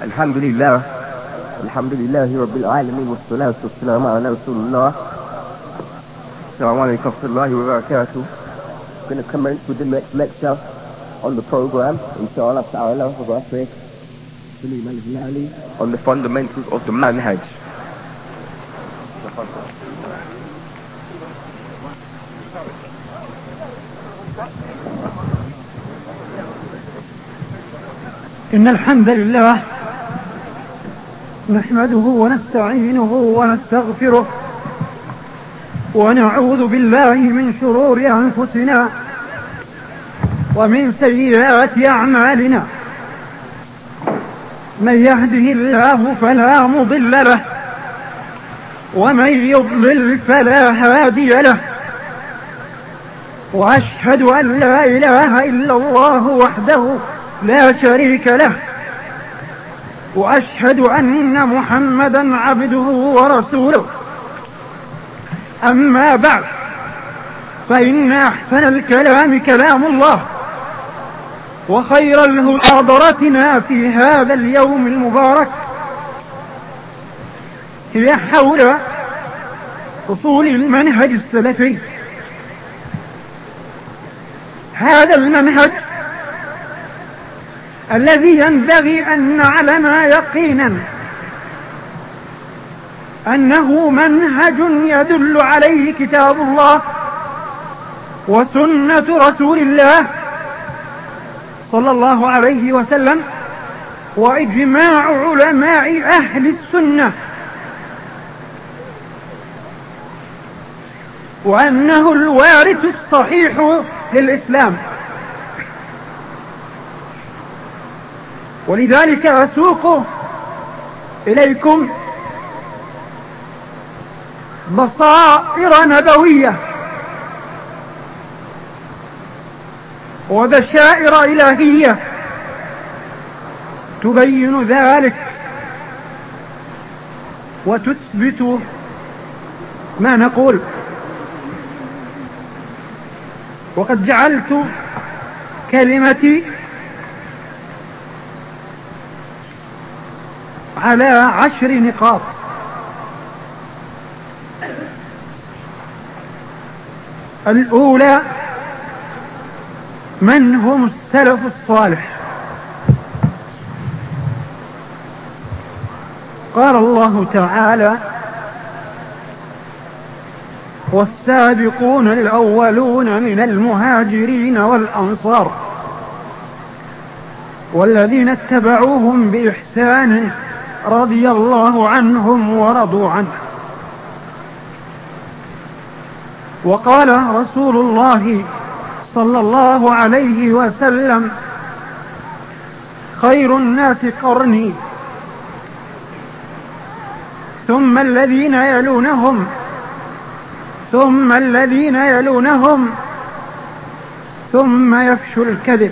الحمد لله رب العالمين والصلاة والسلام على رسول الله. Assalamu alaikum wa rahmatullahi wa barakatuh. I'm going to commence with the next lecture on the program, inshallah ta'ala, for our sake, on the fundamentals of the manhaj. إن الحمد لله نحمده ونستعينه ونستغفره ونعوذ بالله من شرور أنفسنا ومن سيئات أعمالنا. من يهده الله فلا مضل له ومن يضلل فلا هادي له، وأشهد أن لا إله إلا الله وحده لا شريك له، وأشهد أن محمدا عبده ورسوله. أما بعد، فإن أحسن الكلام كلام الله، وخير الهدى حضرتنا في هذا اليوم المبارك هي حول أصول المنهج السلفي. هذا المنهج الذي ينبغي أن نعلم يقينا أنه منهج يدل عليه كتاب الله وسنة رسول الله صلى الله عليه وسلم وإجماع علماء أهل السنة، وأنه الوارث الصحيح للإسلام. ولذلك أسوق إليكم بصائر نبوية وبشائر إلهية تبين ذلك وتثبت ما نقول. وقد جعلت كلمتي على 10 نقاط. الأولى: من هم السلف الصالح؟ قال الله تعالى: والسابقون الأولون من المهاجرين والأنصار والذين اتبعوهم بإحسان رضي الله عنهم ورضوا عنه. وقال رسول الله صلى الله عليه وسلم: خير الناس قرني ثم الذين يلونهم ثم الذين يلونهم ثم يفشو الكذب.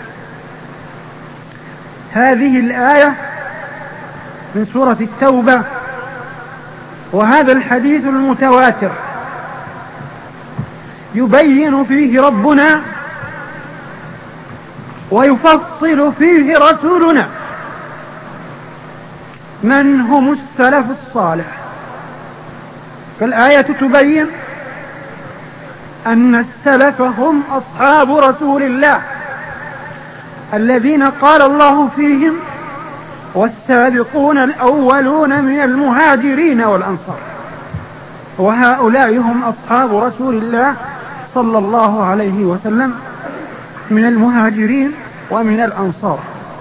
هذه الآية من سورة التوبة، وهذا الحديث المتواتر يبين فيه ربنا ويفصل فيه رسولنا من هم السلف الصالح. فالآية تبين أن السلف هم أصحاب رسول الله الذين قال الله فيهم: والسابقون الأولون من المهاجرين والأنصار. وهؤلاء هم أصحاب رسول الله صلى الله عليه وسلم من المهاجرين ومن الأنصار.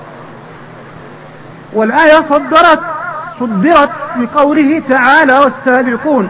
والآية صدرت بقوله تعالى: والسابقون،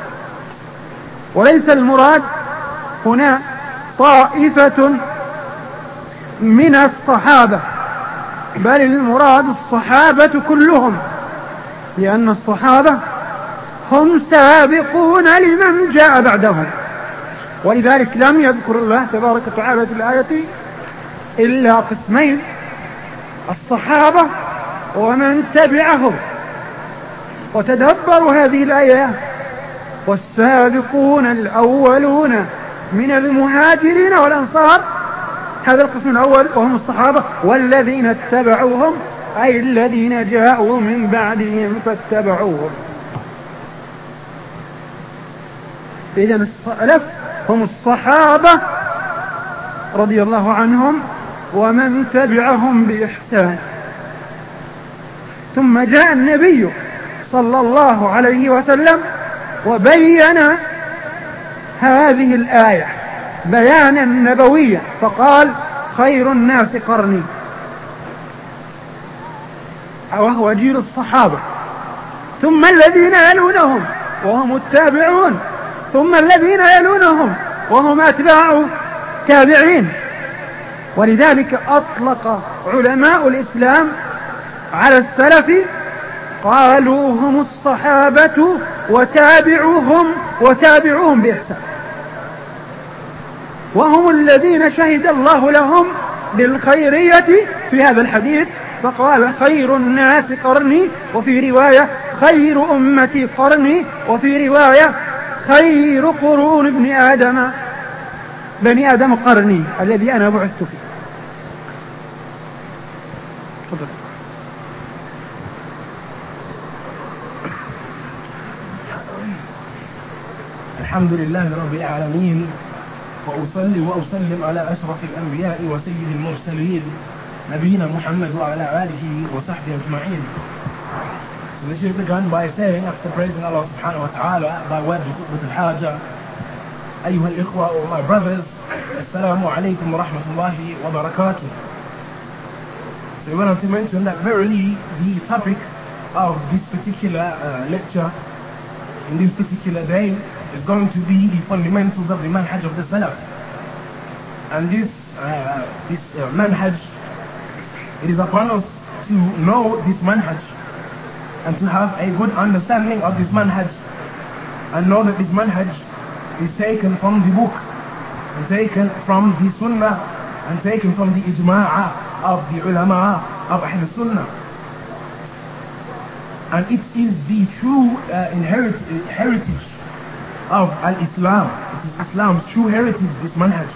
وليس المراد هنا طائفة من الصحابة، بل المراد الصحابة كلهم، لأن الصحابة هم سابقون لمن جاء بعدهم. ولذلك لم يذكر الله تبارك وتعالى في الآية إلا قسمين: الصحابة ومن تبعهم. وتدبروا هذه الآية: والسابقون الأولون من المهاجرين والأنصار، هذا القسم الأول وهم الصحابة، والذين اتبعوهم أي الذين جاءوا من بعدهم فاتبعوهم. إذن السلف هم الصحابة رضي الله عنهم ومن تبعهم بإحسان. ثم جاء النبي صلى الله عليه وسلم وبين هذه الآية بيانا نبويا فقال: خير الناس قرني، وهو جيل الصحابة، ثم الذين يلونهم وهم التابعون، ثم الذين يلونهم وهم أتباع تابعين. ولذلك أطلق علماء الإسلام على السلف قالوا: هم الصحابة وتابعوهم بإحسان، وهم الذين شهد الله لهم بالخيرية في هذا الحديث فقال: خير الناس قرني، وفي رواية: خير أمتي قرني، وفي رواية: خير قرون بني آدم قرني الذي أنا بعثت فيه. الحمد لله رب العالمين، وأصلي وأسلم على أشرف الأنبياء وسيد المرسلين نبينا محمد وعلى آله وصحبه أجمعين. So this year began by saying, after praising Allah subhanahu wa ta'ala by word of al-Hajjah, أيها الإخوة, or my brothers, Assalamu alaikum wa rahmatullahi wa barakatuh. So we want to mention that verily the topic of this particular lecture in this particular day is going to be the fundamentals of the manhaj of the Salaf. And this manhaj, it is upon us to know this manhaj and to have a good understanding of this manhaj and know that this manhaj is taken from the book and taken from the sunnah and taken from the ijma'a of the ulama of Ahl Sunnah. And it is the true heritage of Al-Islam. It is Islam's true heritage, this manhaj.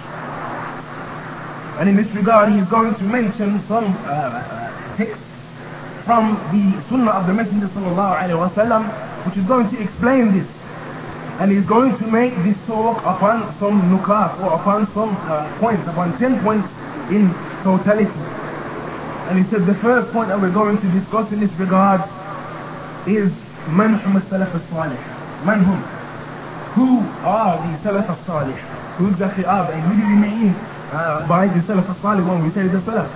And in this regard, he is going to mention some texts from the Sunnah of the Messenger sallallahu alaihi wasallam, which is going to explain this. And he's going to make this talk upon some nukat, or upon some points, upon 10 points in totality. And he said the first point that we're going to discuss in this regard is Man hum as-salaf as-salih. Man hum. Who are the salaf as-salih? Who exactly are they? Who do we mean by the salaf as-salih when we say the salaf?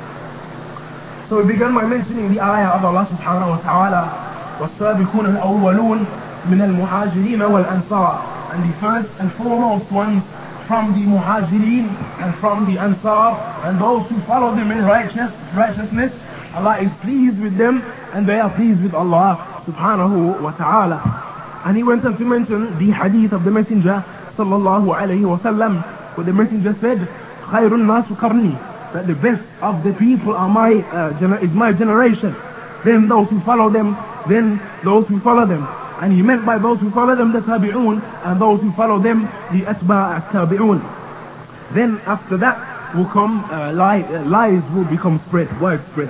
So we began by mentioning the ayah of Allah subhanahu wa ta'ala, وَالسَّابِقُونَ الْأَوَّلُونَ مِنَ الْمُهَاجِرِينَ وَالْأَنصَارِ. And the first and foremost ones from the muhajirin and from the ansar, and those who follow them in righteousness, Allah is pleased with them and they are pleased with Allah subhanahu wa ta'ala. And he went on to mention the hadith of the Messenger sallallahu alayhi wa sallam, where the Messenger said, خَيْرُ النَّاسُ قَرْنِي, that the best of the people are is my generation, then those who follow them, then those who follow them. And he meant by those who follow them the tabi'un, and those who follow them the atba' at-tabi'un. Then after that will come lies will become widespread.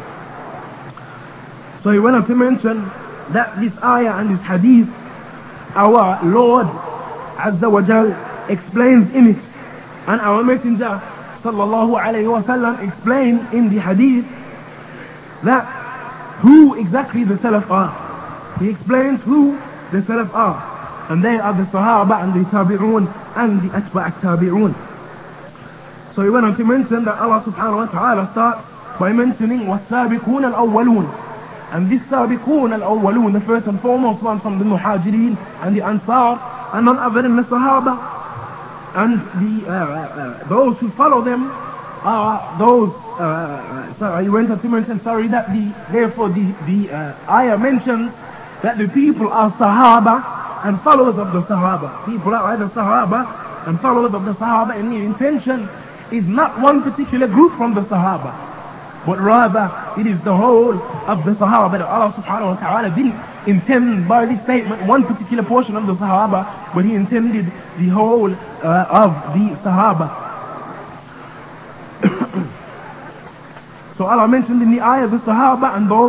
So he went on to mention that this ayah and this hadith, our Lord Azza wa Jal explains in it, and our Messenger sallallahu alayhi wa sallam explained in the hadith that who exactly the Salaf are. He explains who the Salaf are, and they are the Sahaba and the Tabi'un and the Atba' at-Tabi'un. So he went on to mention that Allah subhanahu wa ta'ala starts by mentioning وَالسَّابِقُونَ الْأَوَّلُونَ. And this Sabiqun al-Awwalun, the first and foremost one from the Muhajirin and the Ansar, and none other than the Sahaba. And those who follow them are those, he went on to mention, that therefore the ayah mentions that the people are Sahaba and followers of the Sahaba. People are either Sahaba and followers of the Sahaba, and the intention is not one particular group from the Sahaba, but rather it is the whole of the Sahaba. That Allah subhanahu wa ta'ala didn't intend by this statement one particular portion of the Sahaba, but He intended the whole of the Sahaba. So Allah mentioned in the ayah the Sahaba and those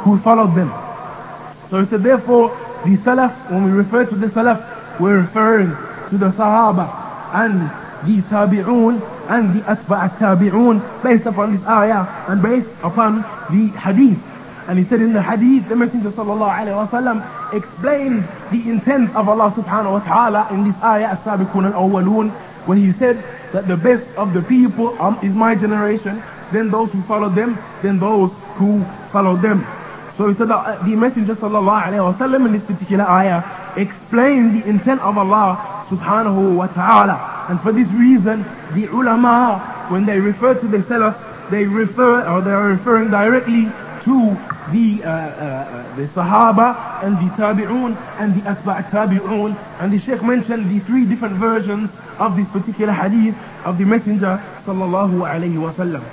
who followed them. So he said, therefore, the Salaf, when we refer to the Salaf, we're referring to the Sahaba and the Tabi'un and the Atba' Tabi'un based upon this ayah and based upon the Hadith. And he said in the Hadith, the Messenger sallallahu alayhi wa sallam explained the intent of Allah subhanahu wa ta'ala in this ayah, As-Sabiqun al-Awwalun, when he said that the best of the people is my generation, then those who follow them, then those who follow them. So he said that the Messenger sallallahu alayhi wa sallam in this particular ayah explained the intent of Allah subhanahu wa ta'ala. And for this reason, the ulama, when they refer to the Salaf, they are referring directly to the Sahaba and the Tabi'un and the Atba' Tabi'un. And the Shaykh mentioned the three different versions of this particular hadith of the Messenger sallallahu alayhi wa sallam.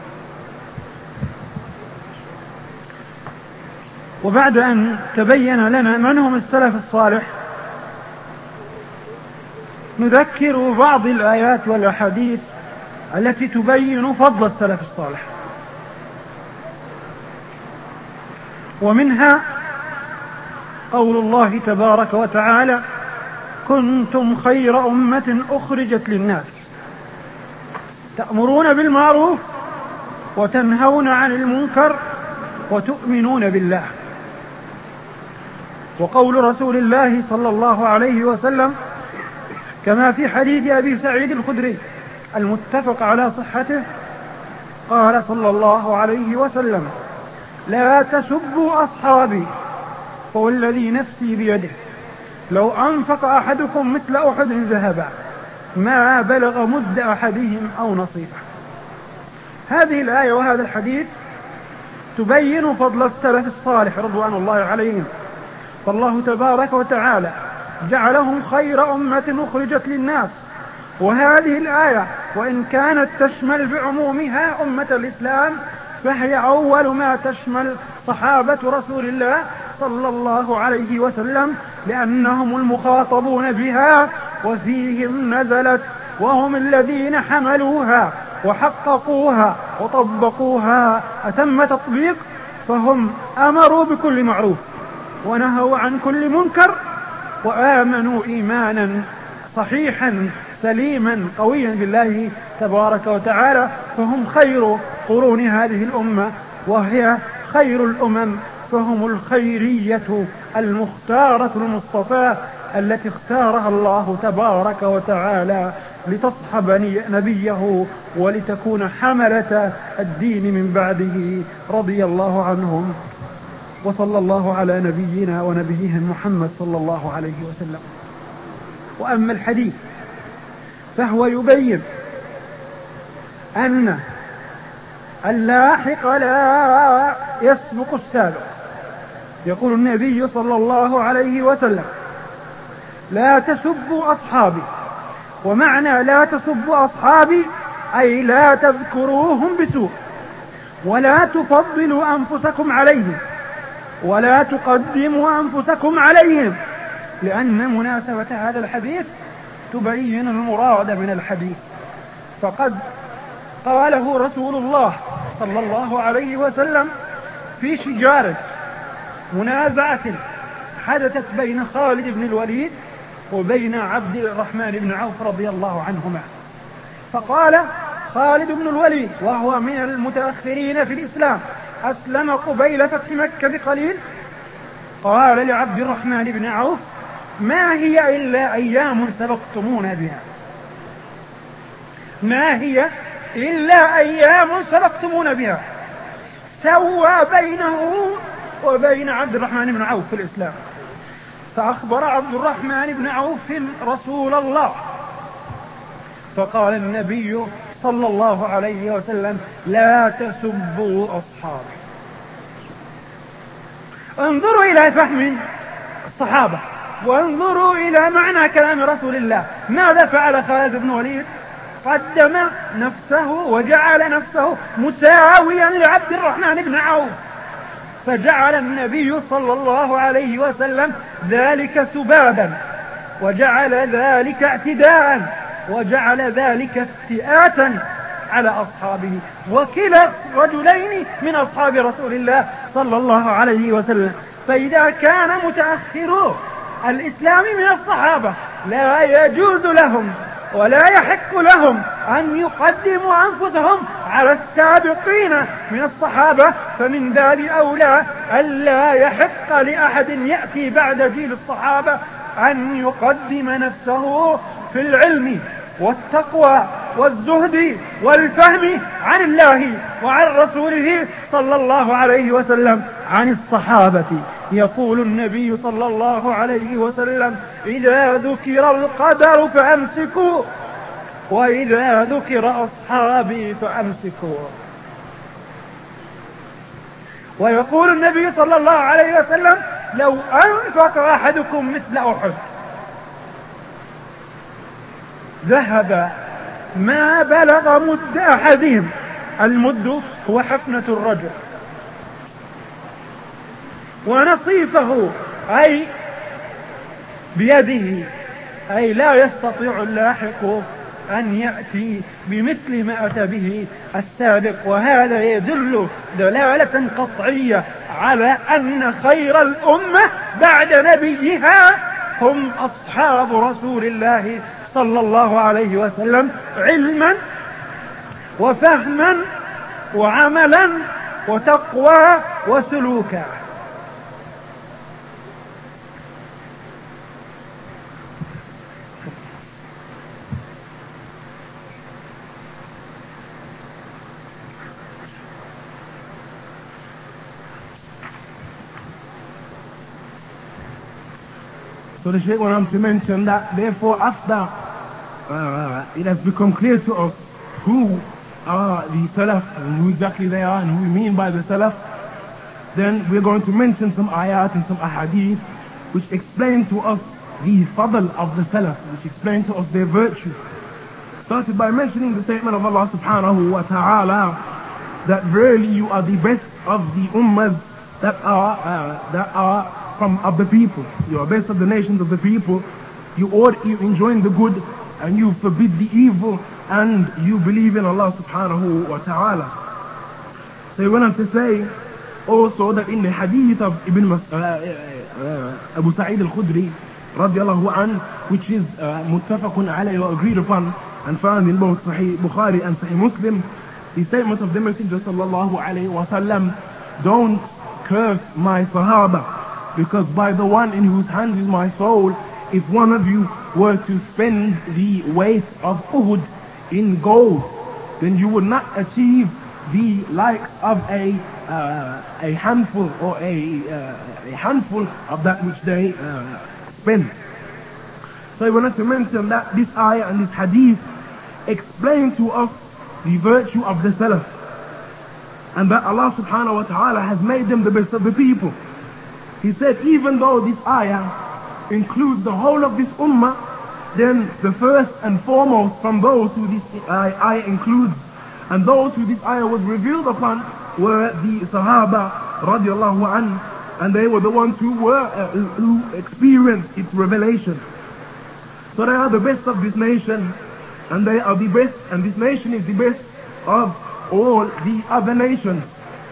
وبعد أن تبين لنا من هم السلف الصالح، نذكر بعض الآيات والأحاديث التي تبين فضل السلف الصالح. ومنها قول الله تبارك وتعالى: كنتم خير أمة أخرجت للناس تأمرون بالمعروف وتنهون عن المنكر وتؤمنون بالله. وقول رسول الله صلى الله عليه وسلم كما في حديث أبي سعيد الخدري المتفق على صحته، قال صلى الله عليه وسلم: لا تسبوا أصحابي فوالذي نفسي بيده لو أنفق أحدكم مثل أحد ذهبا ما بلغ مد أحدهم أو نصيفه. هذه الآية وهذا الحديث تبين فضل السلف الصالح رضوان الله عليهم، فالله تبارك وتعالى جعلهم خير أمة أخرجت للناس. وهذه الآية وإن كانت تشمل بعمومها أمة الإسلام، فهي أول ما تشمل صحابة رسول الله صلى الله عليه وسلم، لأنهم المخاطبون بها وفيهم نزلت، وهم الذين حملوها وحققوها وطبقوها أتم تطبيق. فهم أمروا بكل معروف ونهوا عن كل منكر وآمنوا إيمانا صحيحا سليما قويا بالله تبارك وتعالى. فهم خير قرون هذه الأمة وهي خير الأمم، فهم الخيرية المختارة المصطفاة التي اختارها الله تبارك وتعالى لتصحب نبيه ولتكون حملة الدين من بعده رضي الله عنهم. وصلى الله على نبينا ونبيهم محمد صلى الله عليه وسلم. وأما الحديث فهو يبين أن اللاحق لا يسبق السابق. يقول النبي صلى الله عليه وسلم: لا تسبوا أصحابي. ومعنى لا تسبوا أصحابي أي لا تذكروهم بسوء ولا تفضلوا أنفسكم عليهم ولا تقدموا أنفسكم عليهم، لأن مناسبة هذا الحديث تبين المراد من الحديث. فقد قاله رسول الله صلى الله عليه وسلم في شجارة منازعة حدثت بين خالد بن الوليد وبين عبد الرحمن بن عوف رضي الله عنهما. فقال خالد بن الوليد وهو من المتأخرين في الإسلام، أسلم قبيل فتح مكة بقليل، قال لعبد الرحمن بن عوف: ما هي إلا أيام سبقتمونا بها، ما هي إلا أيام سبقتمونا بها. سوى بينه وبين عبد الرحمن بن عوف في الإسلام. فأخبر عبد الرحمن بن عوف رسول الله، فقال النبي صلى الله عليه وسلم: لا تسبوا أصحابي. انظروا إلى فهم الصحابة وانظروا إلى معنى كلام رسول الله. ماذا فعل خالد بن وليد؟ قدم نفسه وجعل نفسه مساويا لعبد الرحمن بن عوف، فجعل النبي صلى الله عليه وسلم ذلك سبابا، وجعل ذلك اعتداء، وجعل ذلك افتئاتا على أصحابه. وكلا رجلين من أصحاب رسول الله صلى الله عليه وسلم. فإذا كان متأخرو الإسلام من الصحابة لا يجوز لهم ولا يحق لهم أن يقدموا أنفسهم على السابقين من الصحابة، فمن باب أولى ألا يحق لأحد يأتي بعد جيل الصحابة أن يقدم نفسه في العلم والتقوى والزهد والفهم عن الله وعن رسوله صلى الله عليه وسلم عن الصحابة. يقول النبي صلى الله عليه وسلم: إذا ذكر القدر فأمسكوا، وإذا ذكر أصحابي فأمسكوا. ويقول النبي صلى الله عليه وسلم: لو أنفق أحدكم مثل أحد ذهب ما بلغ مد أحدهم. المد هو حفنة الرجل، ونصيفه أي بيده، أي لا يستطيع اللاحق أن يأتي بمثل ما أتى به السابق. وهذا يدل دلالة قطعية على أن خير الأمة بعد نبيها هم أصحاب رسول الله صلى الله عليه وسلم، علما وفهما وعملا وتقوى وسلوكا. So the Shaykh went on to mention that therefore after it has become clear to us who are the Salaf and who exactly they are and who we mean by the Salaf, then we're going to mention some ayat and some ahadith which explain to us the fadl of the Salaf, which explain to us their virtue. Started by mentioning the statement of Allah subhanahu wa ta'ala that verily you are the best of the ummahs that are of the people. You are best of the nations of the people. You enjoin the good and you forbid the evil and you believe in Allah subhanahu wa ta'ala. So he went on to say also that in the hadith of Abu Sa'id al-Khudri radiallahu anhu, which is muttafaqun alayhi or agreed upon and found in both Sahih Bukhari and Sahih Muslim, the statement of the Messenger sallallahu alayhi wa sallam: don't curse my Sahaba, because by the one in whose hands is my soul, if one of you were to spend the weight of Uhud in gold, then you would not achieve the like of a handful or a handful of that which they spend. So I wanted to mention that this ayah and this hadith explain to us the virtue of the Salaf, and that Allah subhanahu wa ta'ala has made them the best of the people. He said even though this ayah includes the whole of this ummah, then the first and foremost from those who this ayah includes and those who this ayah was revealed upon were the Sahaba radiallahu anhu, and they were the ones who experienced its revelation. So they are the best of this nation, and they are the best, and this nation is the best of all the other nations.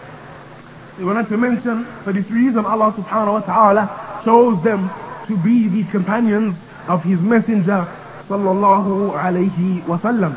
We wanted to mention, for this reason Allah subhanahu wa ta'ala chose them to be the companions of His Messenger sallallahu alayhi wa sallam.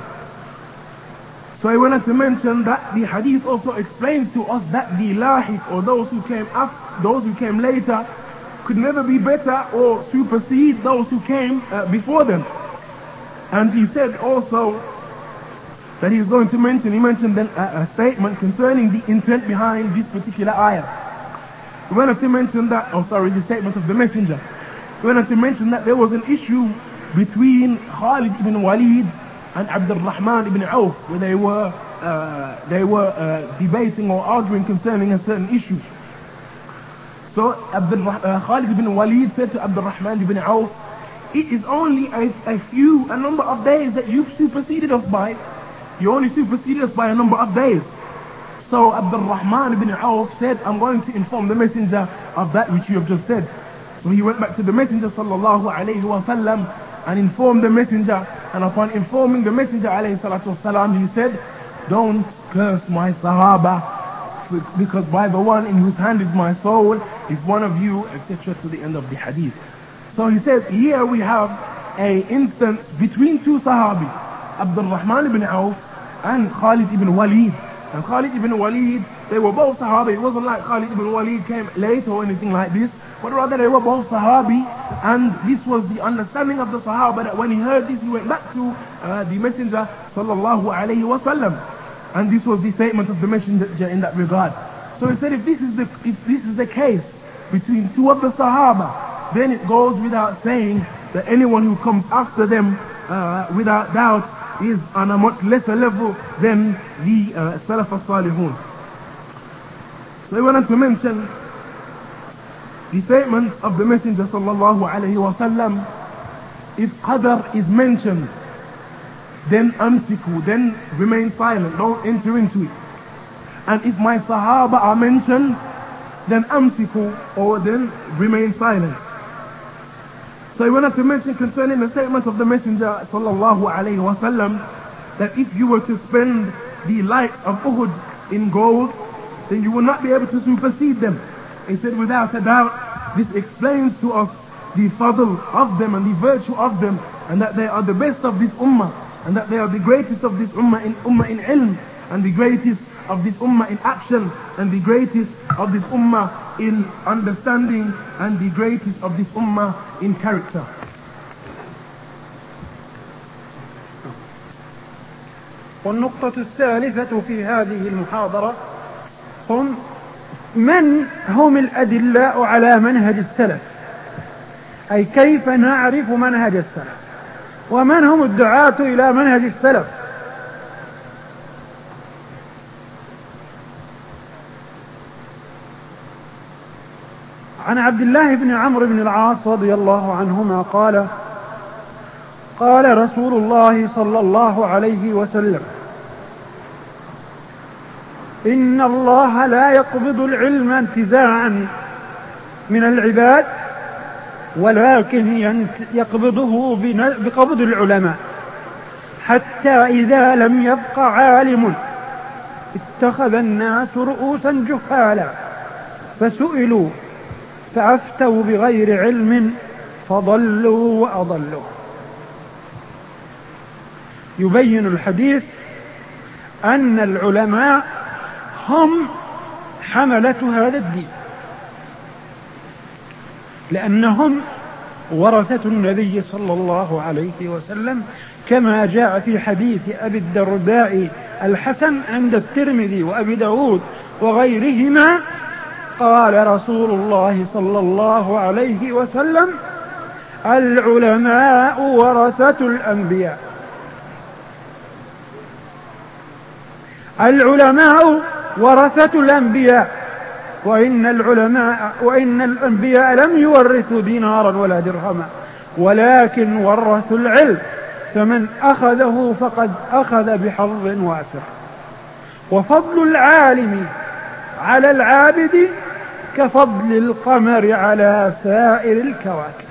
So I wanted to mention that the hadith also explains to us that the lahiq, or those who came later, could never be better or supersede those who came before them. And he said also that he mentioned then a statement concerning the intent behind this particular ayah. We wanted to mention that, the statement of the Messenger. We wanted to mention that there was an issue between Khalid ibn Walid and Abdul Rahman ibn Auf, where they were debating or arguing concerning a certain issue. So Khalid ibn Walid said to Abdul Rahman ibn Auf, it is only a number of days that you've superseded us by. You only superseded us by a number of days. So Abdul Rahman ibn Auf said, I'm going to inform the Messenger of that which you have just said. So he went back to the Messenger sallallahu alayhi wa sallam and informed the Messenger, and upon informing the Messenger alayhi salatu wasalam, he said, don't curse my Sahaba, because by the one in whose hand is my soul, if one of you, etc. to the end of the hadith. So he says, here we have a instance between two Sahabis, Abdul Rahman ibn Auf and Khalid ibn Walid. And Khalid ibn Walid, they were both Sahabi. It wasn't like Khalid ibn Walid came late or anything like this, but rather they were both Sahabi, and this was the understanding of the Sahaba, that when he heard this, he went back to the Messenger sallallahu alayhi wa sallam. And this was the statement of the Messenger in that regard. So he said, if this is the case between two of the Sahaba, then it goes without saying that anyone who comes after them, without doubt, is on a much lesser level than the Salaf al-Salihun. So I wanted to mention the statement of the Messenger sallallahu alayhi wa sallam: if qadr is mentioned, then amsiku, then remain silent, don't enter into it. And if my Sahaba are mentioned, then amsiku, or then remain silent. So I wanted to mention concerning the statement of the Messenger sallallahu alayhi wa sallam, that if you were to spend the light of Uhud in gold, then you will not be able to supersede them. He said, without a doubt, this explains to us the fadl of them and the virtue of them, and that they are the best of this ummah, and that they are the greatest of this ummah in ilm, and the greatest of this ummah in action, and the greatest of this ummah in understanding, and the greatest of this ummah in character. والنقطة الثالثة في هذه المحاضرة هم من هم الأدلاء على منهج السلف، أي كيف نعرف منهج السلف، ومن هم الدعاة إلى منهج السلف. عن عبد الله بن عمرو بن العاص رضي الله عنهما قال: قال رسول الله صلى الله عليه وسلم: إن الله لا يقبض العلم انتزاعا من العباد، ولكن يقبضه بقبض العلماء، حتى إذا لم يبق عالم اتخذ الناس رؤوسا جهالا فسئلوا فأفتوا بغير علم فضلوا وأضلوا. يبين الحديث أن العلماء هم حملة هذا الدين، لأنهم ورثة النبي صلى الله عليه وسلم، كما جاء في حديث أبي الدرداء الحسن عند الترمذي وأبي داود وغيرهما: قال رسول الله صلى الله عليه وسلم: العلماء ورثة الأنبياء. العلماء ورثة الأنبياء، وإن الأنبياء لم يورثوا دينارا ولا درهما، ولكن ورثوا العلم، فمن أخذه فقد أخذ بحظ وافر. وفضل العالم على العابد كفضل القمر على سائر الكواكب.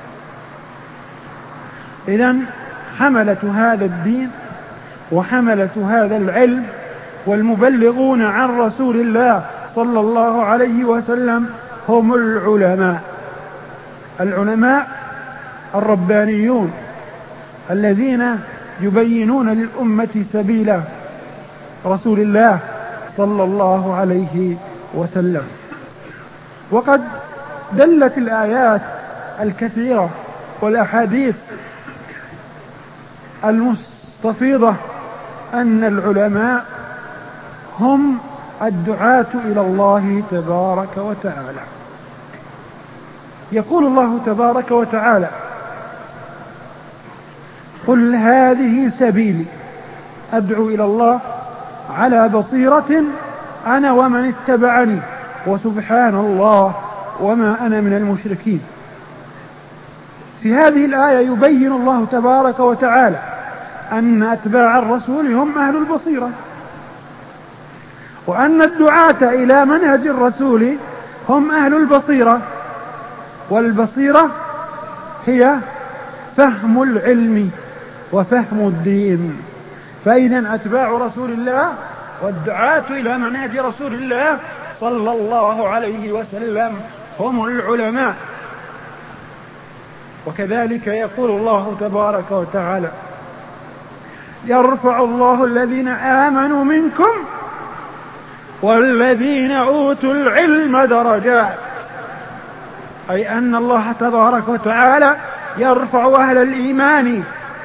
إذن حملة هذا الدين وحملة هذا العلم والمبلغون عن رسول الله صلى الله عليه وسلم هم العلماء. العلماء الربانيون الذين يبينون للأمة سبيل رسول الله صلى الله عليه وسلم. وقد دلت الآيات الكثيرة والأحاديث المستفيضة أن العلماء هم الدعاة إلى الله تبارك وتعالى. يقول الله تبارك وتعالى: قل هذه سبيلي أدعو إلى الله على بصيرة أنا ومن اتبعني وسبحان الله وما أنا من المشركين. في هذه الآية يبين الله تبارك وتعالى أن أتباع الرسول هم أهل البصيرة، وأن الدعاة إلى منهج الرسول هم أهل البصيرة. والبصيرة هي فهم العلم وفهم الدين. فإذا أتباع رسول الله والدعاة إلى منهج رسول الله صلى الله عليه وسلم هم العلماء. وكذلك يقول الله تبارك وتعالى: يرفع الله الذين آمنوا منكم والذين أوتوا العلم درجات، أي أن الله تبارك وتعالى يرفع أهل الإيمان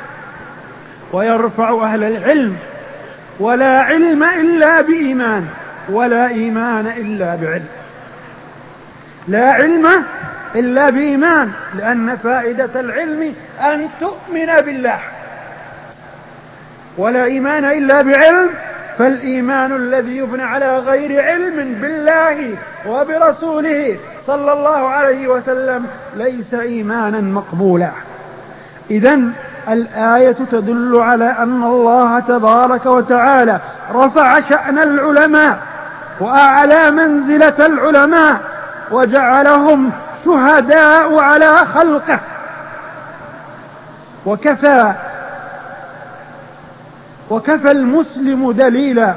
ويرفع أهل العلم، ولا علم إلا بإيمان، ولا إيمان إلا بعلم. لا علم إلا بإيمان، لأن فائدة العلم أن تؤمن بالله، ولا إيمان إلا بعلم، فالإيمان الذي يبنى على غير علم بالله وبرسوله صلى الله عليه وسلم ليس إيمانا مقبولا. إذن الآية تدل على أن الله تبارك وتعالى رفع شأن العلماء وأعلى منزلة العلماء وجعلهم شهداء على خلقه. وكفى المسلم دليلا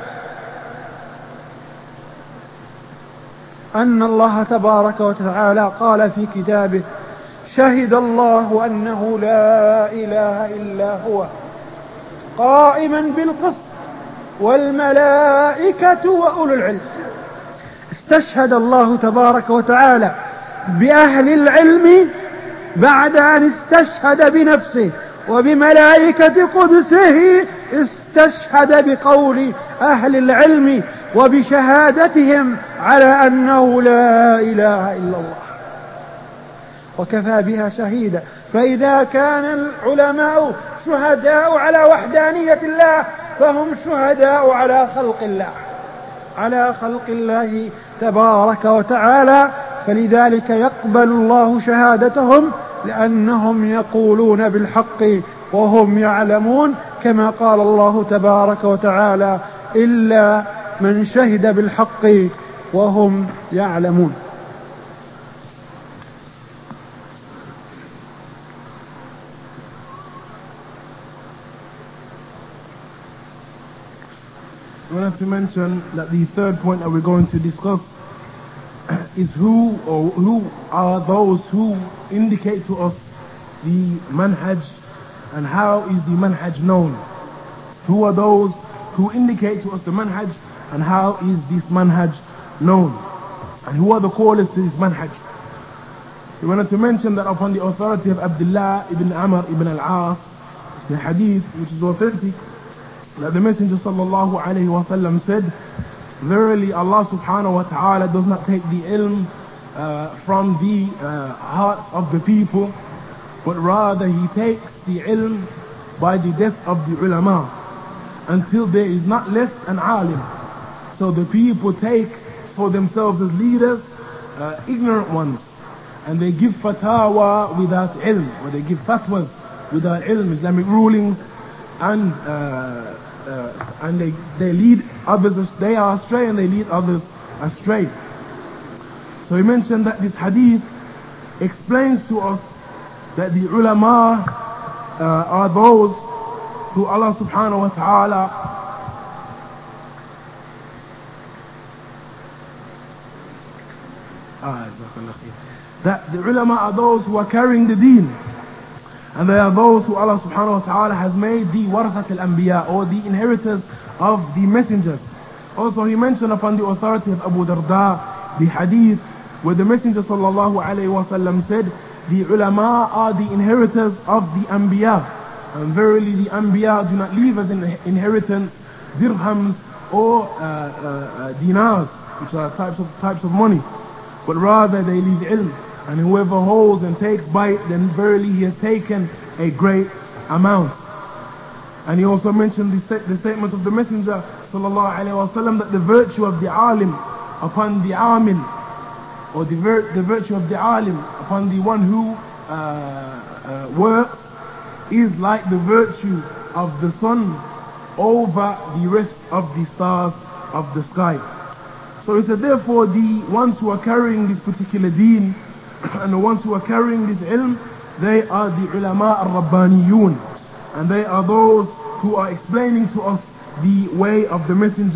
أن الله تبارك وتعالى قال في كتابه: شهد الله أنه لا إله إلا هو قائما بالقسط والملائكة وأولو العلم. استشهد الله تبارك وتعالى بأهل العلم بعد أن استشهد بنفسه وبملائكة قدسه. استشهد بقول أهل العلم وبشهادتهم على أنه لا إله إلا الله، وكفى بها شهيدا. فإذا كان العلماء شهداء على وحدانية الله فهم شهداء على خلق الله، على خلق الله تبارك وتعالى. فلذلك يقبل الله شهادتهم لأنهم يقولون بالحق وهم يعلمون، كما قال الله تبارك وتعالى: إلا من شهد بالحق وهم يعلمون. We have to mention that the third point that we're going to discuss is who are those who indicate to us the manhaj and how is the manhaj known. Who are those who indicate to us the manhaj and how is this manhaj known, and who are the callers to this manhaj. We wanted to mention that upon the authority of Abdullah ibn Amr ibn al-As, the hadith which is authentic, that the Messenger sallallahu alayhi wa sallam said, verily Allah subhanahu wa ta'ala does not take the ilm from the hearts of the people, but rather He takes the ilm by the death of the ulama, until there is not left an alim. So the people take for themselves as leaders ignorant ones, and they give fatawa without ilm, or they give fatwas without ilm, Islamic rulings, and they lead others, they are astray and they lead others astray. So he mentioned that this hadith explains to us that the ulama are those who Allah subhanahu wa ta'ala that the ulama are those who are carrying the deen, and they are those who Allah subhanahu wa ta'ala has made the warathat al-anbiya, or the inheritors of the messengers. Also he mentioned upon the authority of Abu Darda the hadith where the Messenger sallallahu alayhi wa sallam said, the ulama are the inheritors of the anbiya, and verily the anbiya do not leave as an inheritance dirhams or dinars, which are types of money, but rather they leave ilm. And whoever holds and takes bite, then verily he has taken a great amount. And he also mentioned the statement of the Messenger sallallahu alaihi wasallam that the virtue of the alim upon the amil, or the virtue of the alim upon the one who works, is like the virtue of the sun over the rest of the stars of the sky. So he said, therefore the ones who are carrying this particular deen and the ones who are carrying this ilm, they are the ulama al-rabbaniyun, and they are those who are explaining to us the way of the Messenger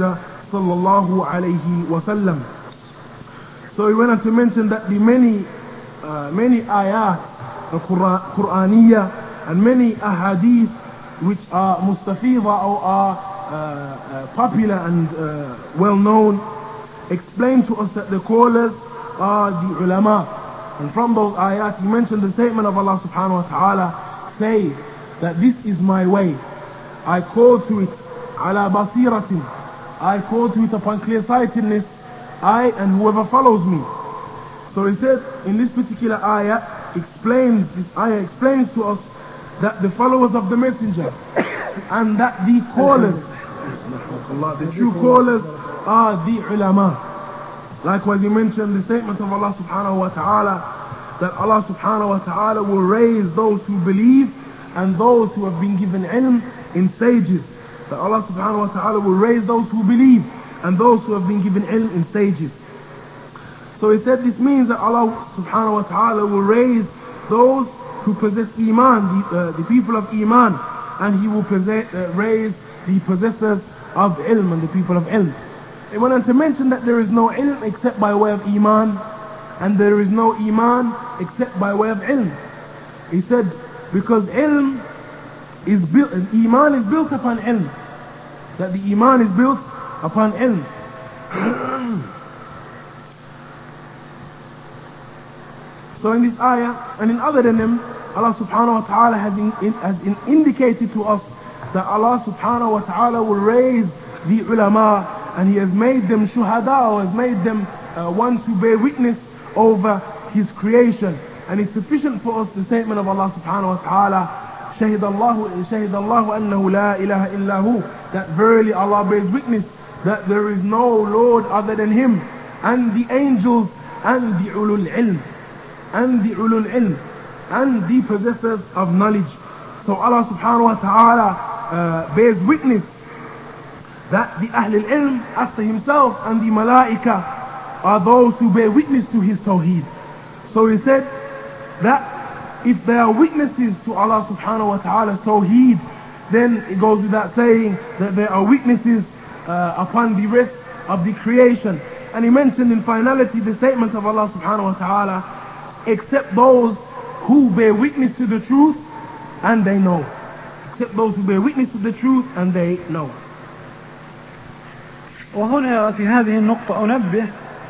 sallallahu alayhi wa sallam. So he went on to mention that the many ayat Qur'aniyya and many ahadith which are mustafida or are popular and well known explain to us that the callers are the ulama. And from those ayat he mentioned the statement of Allah subhanahu wa ta'ala, say that this is my way, I call to it ala basiratin, I call to it upon clear-sightedness, I and whoever follows me. So he said in this particular ayah explains to us that the followers of the messenger and that the callers, the true callers, are the ulama. Likewise he mentioned the statement of Allah subhanahu wa ta'ala, that Allah subhanahu wa ta'ala will raise those who believe and those who have been given ilm in stages. That Allah subhanahu wa ta'ala will raise those who believe and those who have been given ilm in stages. So he said this means that Allah subhanahu wa ta'ala will raise those who possess iman, the people of iman, and he will raise the possessors of ilm and the people of ilm. He went on to mention that there is no ilm except by way of iman, and there is no iman except by way of ilm. He said because ilm is built, iman is built upon ilm, that the iman is built upon ilm. So in this ayah and in other than them, Allah subhanahu wa ta'ala has indicated to us that Allah subhanahu wa ta'ala will raise the ulama, and he has made them shuhada, or has made them ones who bear witness over his creation. And it's sufficient for us the statement of Allah subhanahu wa ta'ala, شهد الله أنه لا إله إلا هو, that verily Allah bears witness that there is no Lord other than him, and the angels and the ulul ilm, and the possessors of knowledge. So Allah subhanahu wa ta'ala bears witness that the Ahlul Ilm after himself and the Malaika are those who bear witness to his Tawheed. So he said that if they are witnesses to Allah subhanahu wa ta'ala's Tawheed, then it goes without saying that they are witnesses upon the rest of the creation. And he mentioned in finality the statement of Allah subhanahu wa ta'ala, except those who bear witness to the truth and they know. Except those who bear witness to the truth and they know. وهنا في هذه النقطة أنبه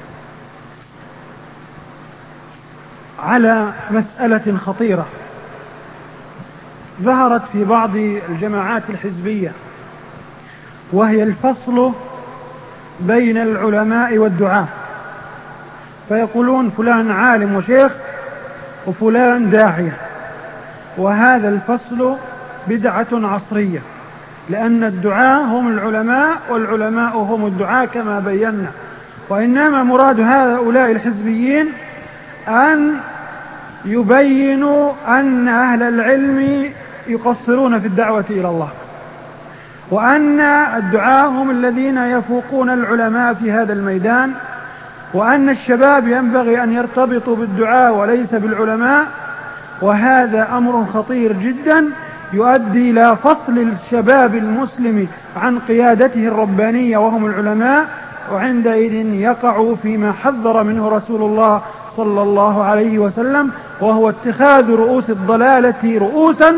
على مسألة خطيرة ظهرت في بعض الجماعات الحزبية، وهي الفصل بين العلماء والدعاة. فيقولون فلان عالم وشيخ وفلان داعية، وهذا الفصل بدعة عصرية، لأن الدعاة هم العلماء والعلماء هم الدعاة كما بينا. وإنما مراد هؤلاء الحزبيين أن يبينوا أن أهل العلم يقصرون في الدعوة إلى الله، وأن الدعاة هم الذين يفوقون العلماء في هذا الميدان، وأن الشباب ينبغي أن يرتبطوا بالدعاة وليس بالعلماء. وهذا أمر خطير جدا يؤدي إلى فصل الشباب المسلم عن قيادته الربانية وهم العلماء، وعندئذ يقع فيما حذر منه رسول الله صلى الله عليه وسلم، وهو اتخاذ رؤوس الضلالة رؤوسا،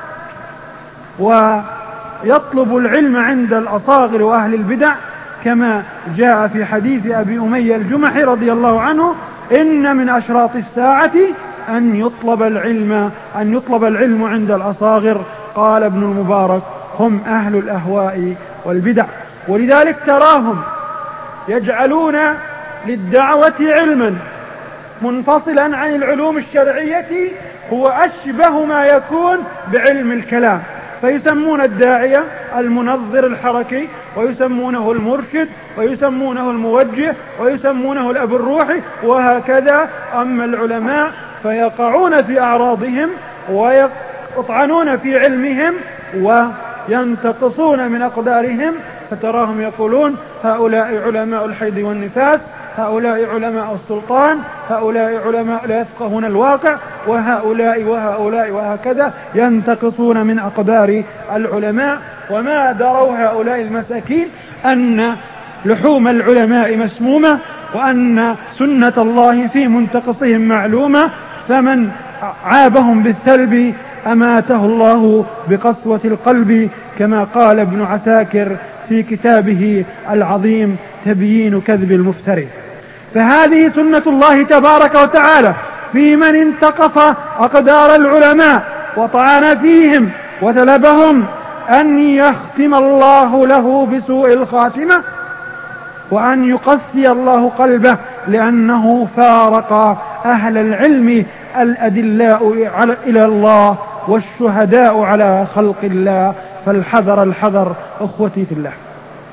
ويطلب العلم عند الأصاغر وأهل البدع، كما جاء في حديث أبي أمية الجمحي رضي الله عنه: إن من أشراط الساعة أن يطلب العلم عند الأصاغر. قال ابن المبارك: هم أهل الأهواء والبدع. ولذلك تراهم يجعلون للدعوة علما منفصلا عن العلوم الشرعية هو أشبه ما يكون بعلم الكلام، فيسمون الداعية المنظر الحركي، ويسمونه المرشد، ويسمونه الموجه، ويسمونه الأب الروحي، وهكذا. أما العلماء فيقعون في أعراضهم ويطعنون في علمهم وينتقصون من أقدارهم، فتراهم يقولون: هؤلاء علماء الحيض والنفاس، هؤلاء علماء السلطان، هؤلاء علماء لا يفقهون الواقع، وهؤلاء وهؤلاء، وهكذا ينتقصون من أقدار العلماء. وما دروا هؤلاء المساكين أن لحوم العلماء مسمومة، وأن سنة الله في منتقصهم معلومة، فمن عابهم بالثلب أماته الله بقسوة القلب، كما قال ابن عساكر في كتابه العظيم تبيين كذب المفتري. فهذه سنة الله تبارك وتعالى في من انتقص أقدار العلماء وطعن فيهم وثلبهم، أن يختم الله له بسوء الخاتمة، وأن يقسي الله قلبه لأنه فارق أهل العلم الأدلاء إلى الله والشهداء على خلق الله. فالحذر الحذر أخوتي في الله.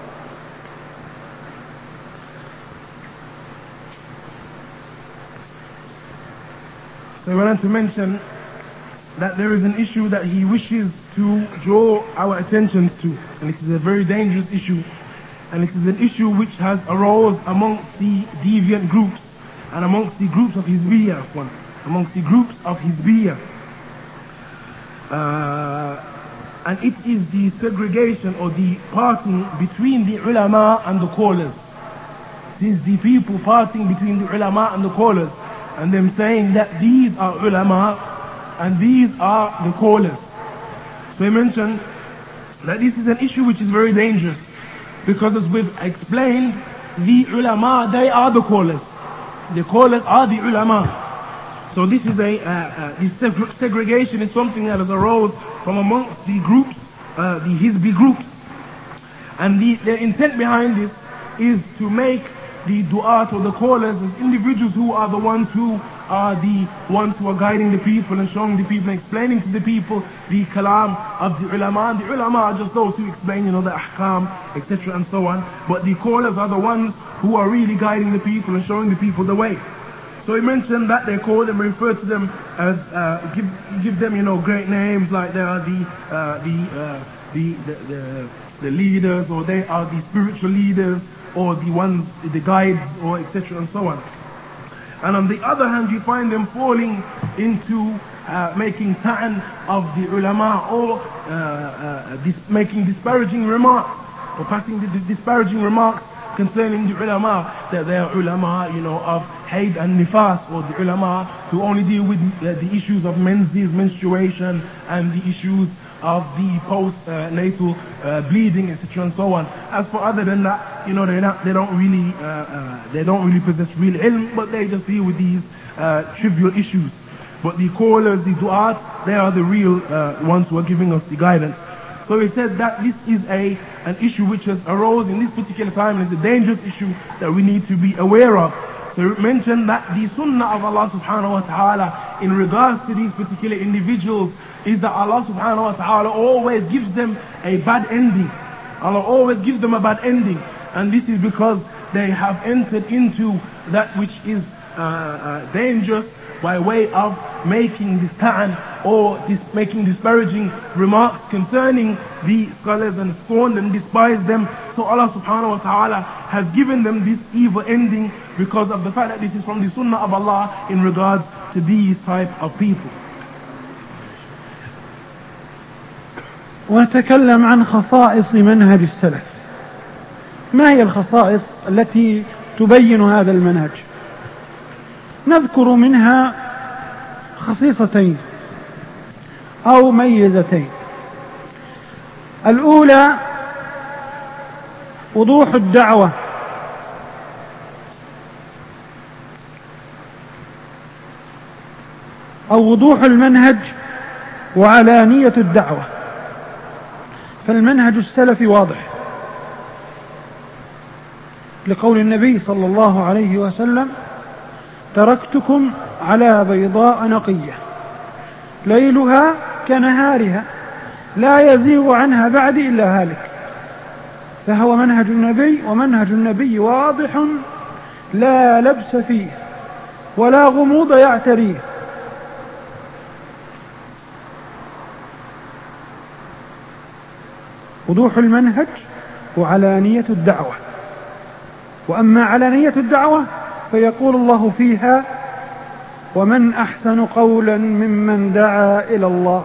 So I wanted to mention that there is an issue that he wishes to draw our attention to, and it is a very dangerous issue, and it is an issue which has arose amongst the deviant groups and amongst the groups of Hizbiyah, amongst the groups of Hizbiyah. And it is the segregation or the parting between the ulama and the callers. It is the people parting between the ulama and the callers, and them saying that these are ulama and these are the callers. So I mentioned that this is an issue which is very dangerous, because as we've explained, the ulama, they are the callers. The callers are the ulama. So this is this segregation is something that has arose from amongst the groups, the Hizbi groups. And the intent behind this is to make the du'at or the callers as individuals who are the ones who are guiding the people and showing the people and explaining to the people the kalam of the ulama. And the ulama are just those who explain, the ahkam, etc. and so on. But the callers are the ones who are really guiding the people and showing the people the way. So he mentioned that they call them, refer to them as, give them, great names, like they are the leaders, or they are the spiritual leaders, or the ones, the guides, or etc. and so on. And on the other hand, you find them falling into making ta'an of the ulama, or making disparaging remarks, or passing the disparaging remarks concerning the ulama, that they are ulama, of haid and nifas, or the ulama who only deal with the issues of menstruation and the issues of the post-natal bleeding, etc. and so on. As for other than that, they don't really possess real ilm, but they just deal with these trivial issues. But the callers, the du'at, they are the real ones who are giving us the guidance. So he said that this is an issue which has arose in this particular time, and it's a dangerous issue that we need to be aware of. So he mentioned that the sunnah of Allah subhanahu wa ta'ala in regards to these particular individuals is that Allah subhanahu wa ta'ala always gives them a bad ending. Allah always gives them a bad ending. And this is because they have entered into that which is dangerous by way of making this ta'an or making disparaging remarks concerning the scholars and scorn and despise them. So Allah subhanahu wa ta'ala has given them this evil ending because of the fact that this is from the sunnah of Allah in regards to these type of people. ونتكلم عن خصائص منهج السلف. ما هي الخصائص التي تبين هذا المنهج؟ نذكر منها خصيصتين أو ميزتين. الأولى وضوح الدعوة، أو وضوح المنهج وعلانية الدعوة. فالمنهج السلفي واضح، لقول النبي صلى الله عليه وسلم: تركتكم على بيضاء نقية ليلها كنهارها لا يزيغ عنها بعد إلا هالك. فهو منهج النبي، ومنهج النبي واضح لا لبس فيه ولا غموض يعتريه. وضوح المنهج وعلانية الدعوة. وأما علانية الدعوة فيقول الله فيها: ومن أحسن قولا ممن دعا إلى الله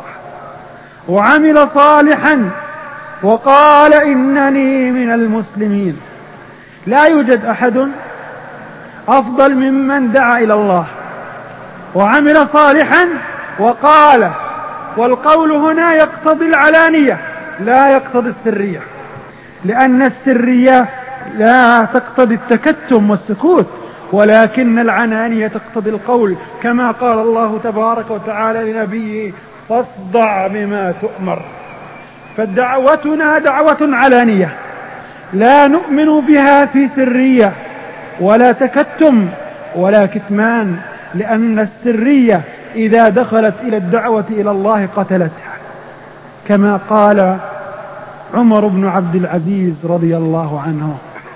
وعمل صالحا وقال إنني من المسلمين. لا يوجد أحد أفضل ممن دعا إلى الله وعمل صالحا وقال، والقول هنا يقتضي العلانية لا يقتضي السرية، لأن السرية لا تقتضي التكتم والسكوت، ولكن العلانية تقتضي القول، كما قال الله تبارك وتعالى لنبيه: فاصدع بما تؤمر. فدعوتنا دعوة علانية لا نؤمن بها في سرية ولا تكتم ولا كتمان، لأن السرية إذا دخلت إلى الدعوة إلى الله قتلتها، كما قال عمر بن عبد العزيز رضي الله عنه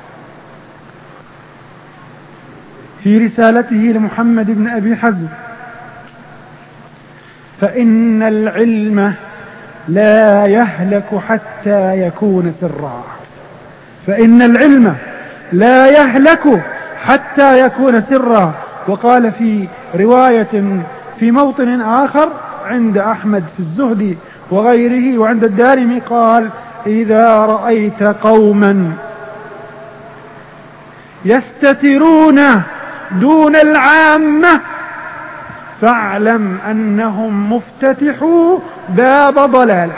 في رسالته لمحمد بن أبي حزم: فإن العلم لا يهلك حتى يكون سرا. فإن العلم لا يهلك حتى يكون سرا. وقال في رواية في موطن آخر عند أحمد في الزهد وغيره وعند الدارمي قال: إذا رأيت قوما يستترون دون العامة فاعلم أنهم مفتتحوا باب ضلالة.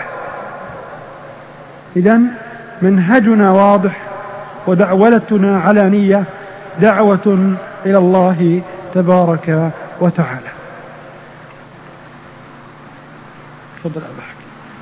إذن منهجنا واضح ودعوتنا علانية، دعوة إلى الله تبارك وتعالى. تفضل أبا حكيم.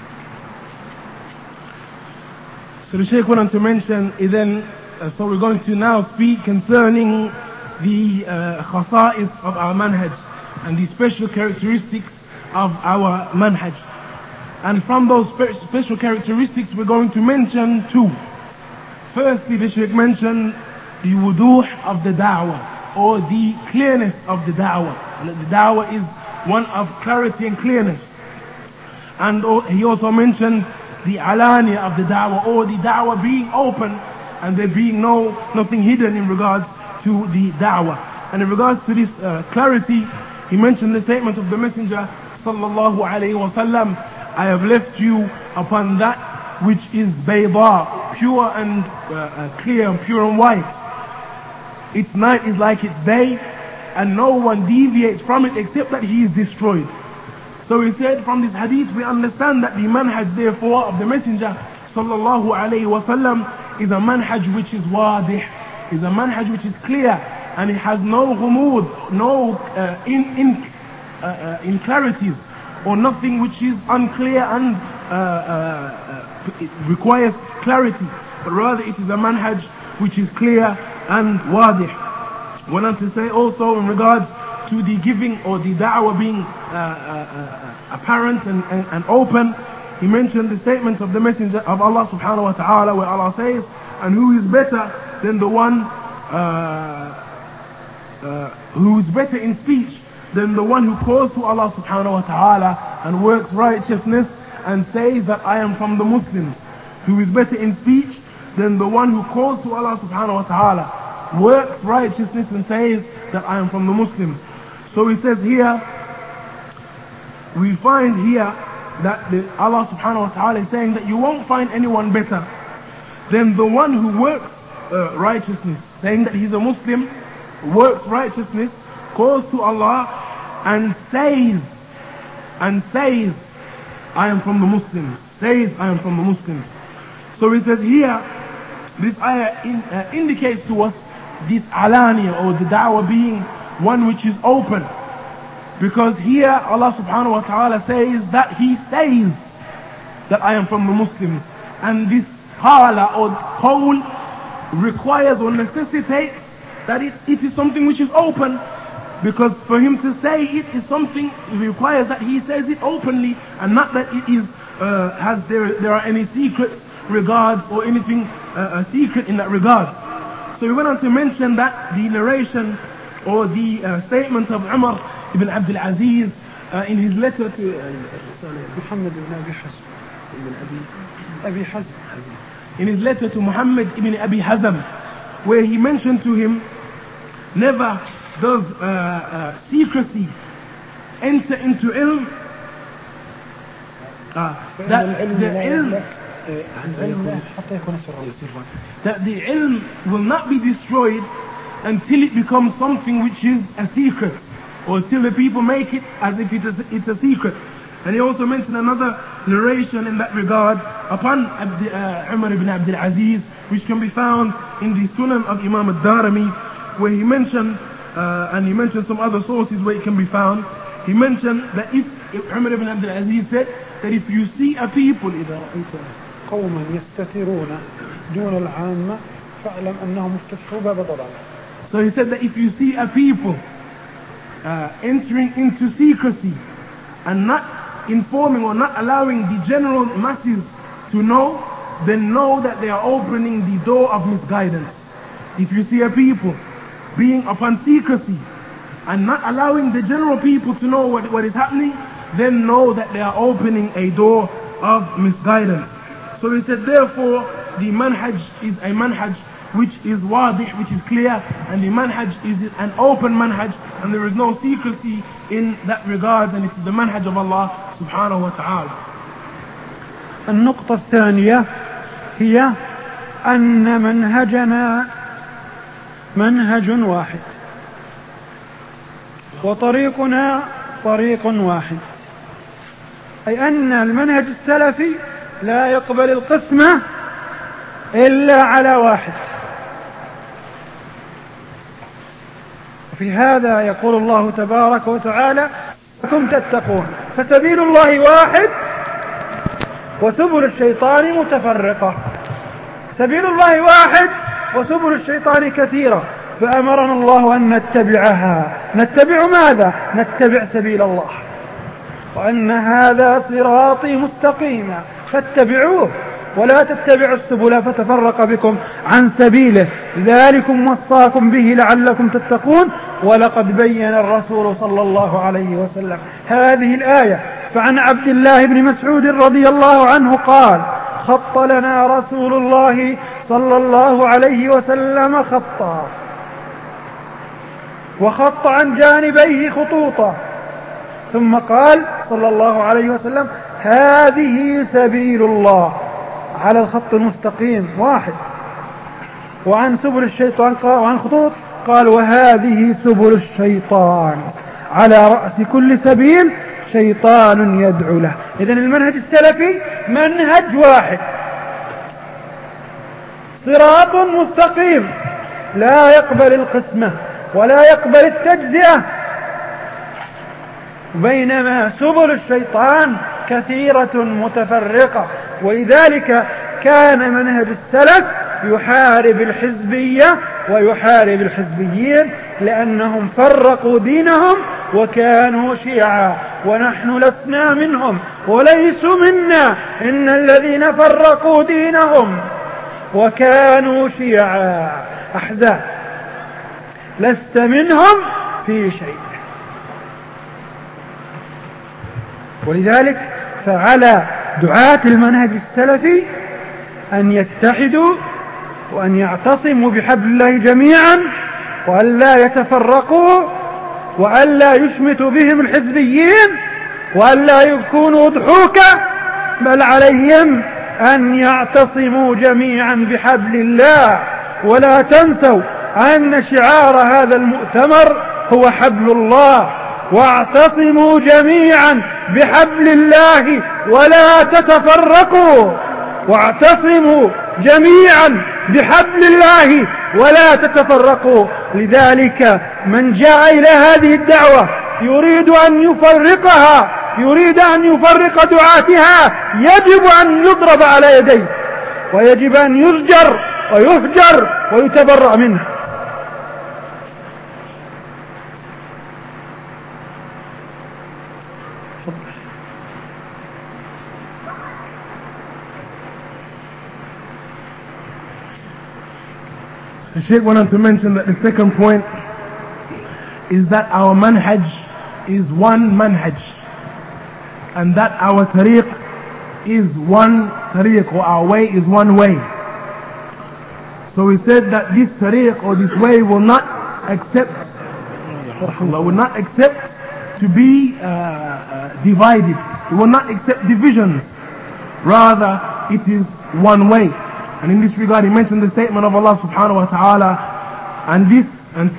So the Shaykh went on to mention, so we're going to now speak concerning the khasa'is of our manhaj and the special characteristics of our manhaj. And from those special characteristics we're going to mention two. Firstly, the Shaykh mentioned the wuduh of the da'wah, or the clearness of the da'wah. And the da'wah is one of clarity and clearness. And he also mentioned the alani of the da'wah, or the da'wah being open and there being nothing hidden in regards to the da'wah. And in regards to this clarity, he mentioned the statement of the Messenger sallallahu alayhi wa sallam: I have left you upon that which is bayda, pure and clear and pure and white. Its night is like its day, and no one deviates from it except that he is destroyed. So he said, from this hadith we understand that the manhaj therefore of the Messenger sallallahu alayhi wa sallam is a manhaj which is wadih, is a manhaj which is clear, and it has no ghumud, no inclarities, or nothing which is unclear and it requires clarity, but rather it is a manhaj which is clear and wadih. Went on to say also in regards to the giving or the da'wah being apparent and open, he mentioned the statement of the Messenger of Allah subhanahu wa ta'ala, where Allah says, and who is better than the one who is better in speech than the one who calls to Allah subhanahu wa ta'ala and works righteousness and says that I am from the Muslims. Who is better in speech than the one who calls to Allah subhanahu wa ta'ala, works righteousness and says that I am from the Muslims. So he says here, we find here that Allah subhanahu wa ta'ala is saying that you won't find anyone better than the one who works righteousness, saying that he's a Muslim, works righteousness, calls to Allah and says I am from the Muslims, says I am from the Muslims. So he says here, this ayah indicates to us this alaniya, or the da'wah being one which is open, because here Allah subhanahu wa ta'ala says that he says that I am from the Muslims, and this qala or qawl requires or necessitates that it is something which is open, because for him to say it is something, it requires that he says it openly, and not that it is there are any secret regards or anything secret in that regard. So we went on to mention that the narration or the statement of Umar ibn Abdul Aziz in his letter to Muhammad ibn Abi Hazm, in his letter to Muhammad ibn Abi Hazm, where he mentioned to him, never does secrecy enter into ilm, that the ilm that the ilm will not be destroyed until it becomes something which is a secret, or till the people make it as if it's a secret. And he also mentioned another narration in that regard upon Umar ibn Abdul Aziz, which can be found in the Sunan of Imam al-Darimi, where he mentioned, and he mentioned some other sources where it can be found. He mentioned that if Umar ibn Abdul Aziz said that if you see a people إذا رأيت قوما يستترون دون العامة فاعلم أنهم استتروا باب ضلال. So he said that if you see a people entering into secrecy and not informing or not allowing the general masses to know, then know that they are opening the door of misguidance. If you see a people being upon secrecy and not allowing the general people to know what is happening, then know that they are opening a door of misguidance. So he said, therefore, the manhaj is a manhaj which is wadih, which is clear, and the manhaj is an open manhaj, and there is no secrecy in that regard, and it is the manhaj of Allah subhanahu wa ta'ala. النقطة الثانية هي أن منهجنا منهج واحد وطريقنا طريق واحد، أي أن المنهج السلفي لا يقبل القسمة إلا على واحد. وفي هذا يقول الله تبارك وتعالى أنتم تتقون، فسبيل الله واحد وسبل الشيطان متفرقة. سبيل الله واحد وسبل الشيطان كثيرة، فأمرنا الله أن نتبعها. نتبع ماذا؟ نتبع سبيل الله، وأن هذا صراطي مستقيما فاتبعوه ولا تتبعوا السبل فتفرق بكم عن سبيله، ذلكم وصاكم به لعلكم تتقون ولقد بين الرسول صلى الله عليه وسلم هذه الآية. فعن عبد الله بن مسعود رضي الله عنه قال: خط لنا رسول الله صلى الله عليه وسلم خطا، وخط عن جانبيه خطوطا، ثم قال صلى الله عليه وسلم: هذه سبيل الله على الخط المستقيم واحد. وعن سبل الشيطان وعن خطوط قال: وهذه سبل الشيطان على رأس كل سبيل شيطان يدعو له. إذن المنهج السلفي منهج واحد، صراط مستقيم لا يقبل القسمة ولا يقبل التجزئة، بينما سبل الشيطان كثيرة متفرقة. ولذلك كان منهج السلف يحارب الحزبية ويحارب الحزبيين، لأنهم فرقوا دينهم وكانوا شيعا، ونحن لسنا منهم وليسوا منا، إن الذين فرقوا دينهم وكانوا شيعا أحزاب، لست منهم في شيء. ولذلك فعلى دعاة المنهج السلفي أن يتحدوا وأن يعتصموا بحبل الله جميعا، وأن لا يتفرقوا، وأن لا يشمتوا بهم الحزبيين، وأن لا يكونوا ضحوكا، بل عليهم أن يعتصموا جميعا بحبل الله. ولا تنسوا أن شعار هذا المؤتمر هو حبل الله، واعتصموا جميعا بحبل الله ولا تتفرقوا، واعتصموا جميعا بحبل الله ولا تتفرقوا. لذلك من جاء إلى هذه الدعوة يريد أن يفرقها، يريد أن يفرق دعاتها، يجب أن يضرب على يديه، ويجب أن يزجر ويهجر ويتبرأ منه. The Sheikh went on to mention that the second point is that our manhaj is one manhaj, and that our tariq is one tariq, or our way is one way. So he said that this tariq or this way will not accept to be divided. It will not accept divisions. Rather, it is one way. And in this regard, he mentioned the statement of Allah subhanahu wa ta'ala, and this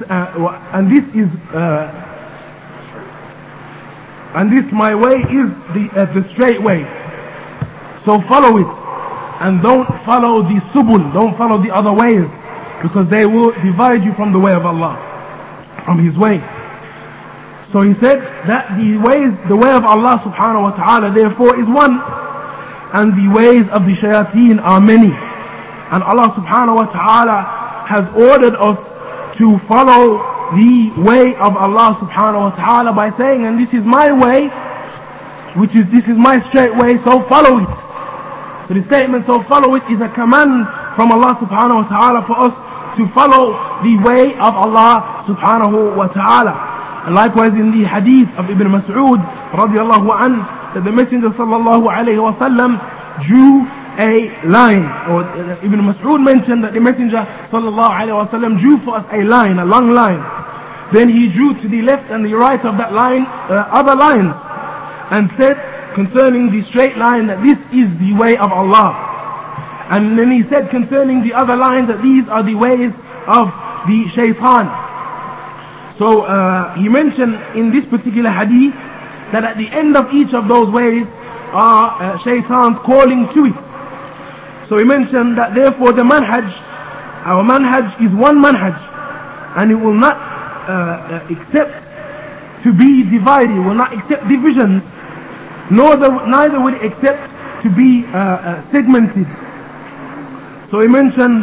my way is the straight way. So follow it, and don't follow the subul, don't follow the other ways, because they will divide you from the way of Allah, from His way. So he said that the way of Allah subhanahu wa ta'ala therefore is one, and the ways of the shayateen are many. And Allah subhanahu wa ta'ala has ordered us to follow the way of Allah subhanahu wa ta'ala by saying, and this is my way, this is my straight way, so follow it. So the statement, so follow it, is a command from Allah subhanahu wa ta'ala for us to follow the way of Allah subhanahu wa ta'ala. And likewise in the hadith of Ibn Mas'ud radiallahu anhu, that the Messenger sallallahu alayhi wa sallam drew a line, or Ibn Mas'ud mentioned that the Messenger sallallahu alayhi wa sallam drew for us a line, a long line. Then he drew to the left and the right of that line other lines, and said concerning the straight line that this is the way of Allah. And then he said concerning the other lines that these are the ways of the shaitan. So he mentioned in this particular hadith that at the end of each of those ways are shaitans calling to it. So he mentioned that therefore the manhaj, our manhaj is one manhaj, and it will not accept to be divided, it will not accept divisions, neither will it accept to be segmented. So he mentioned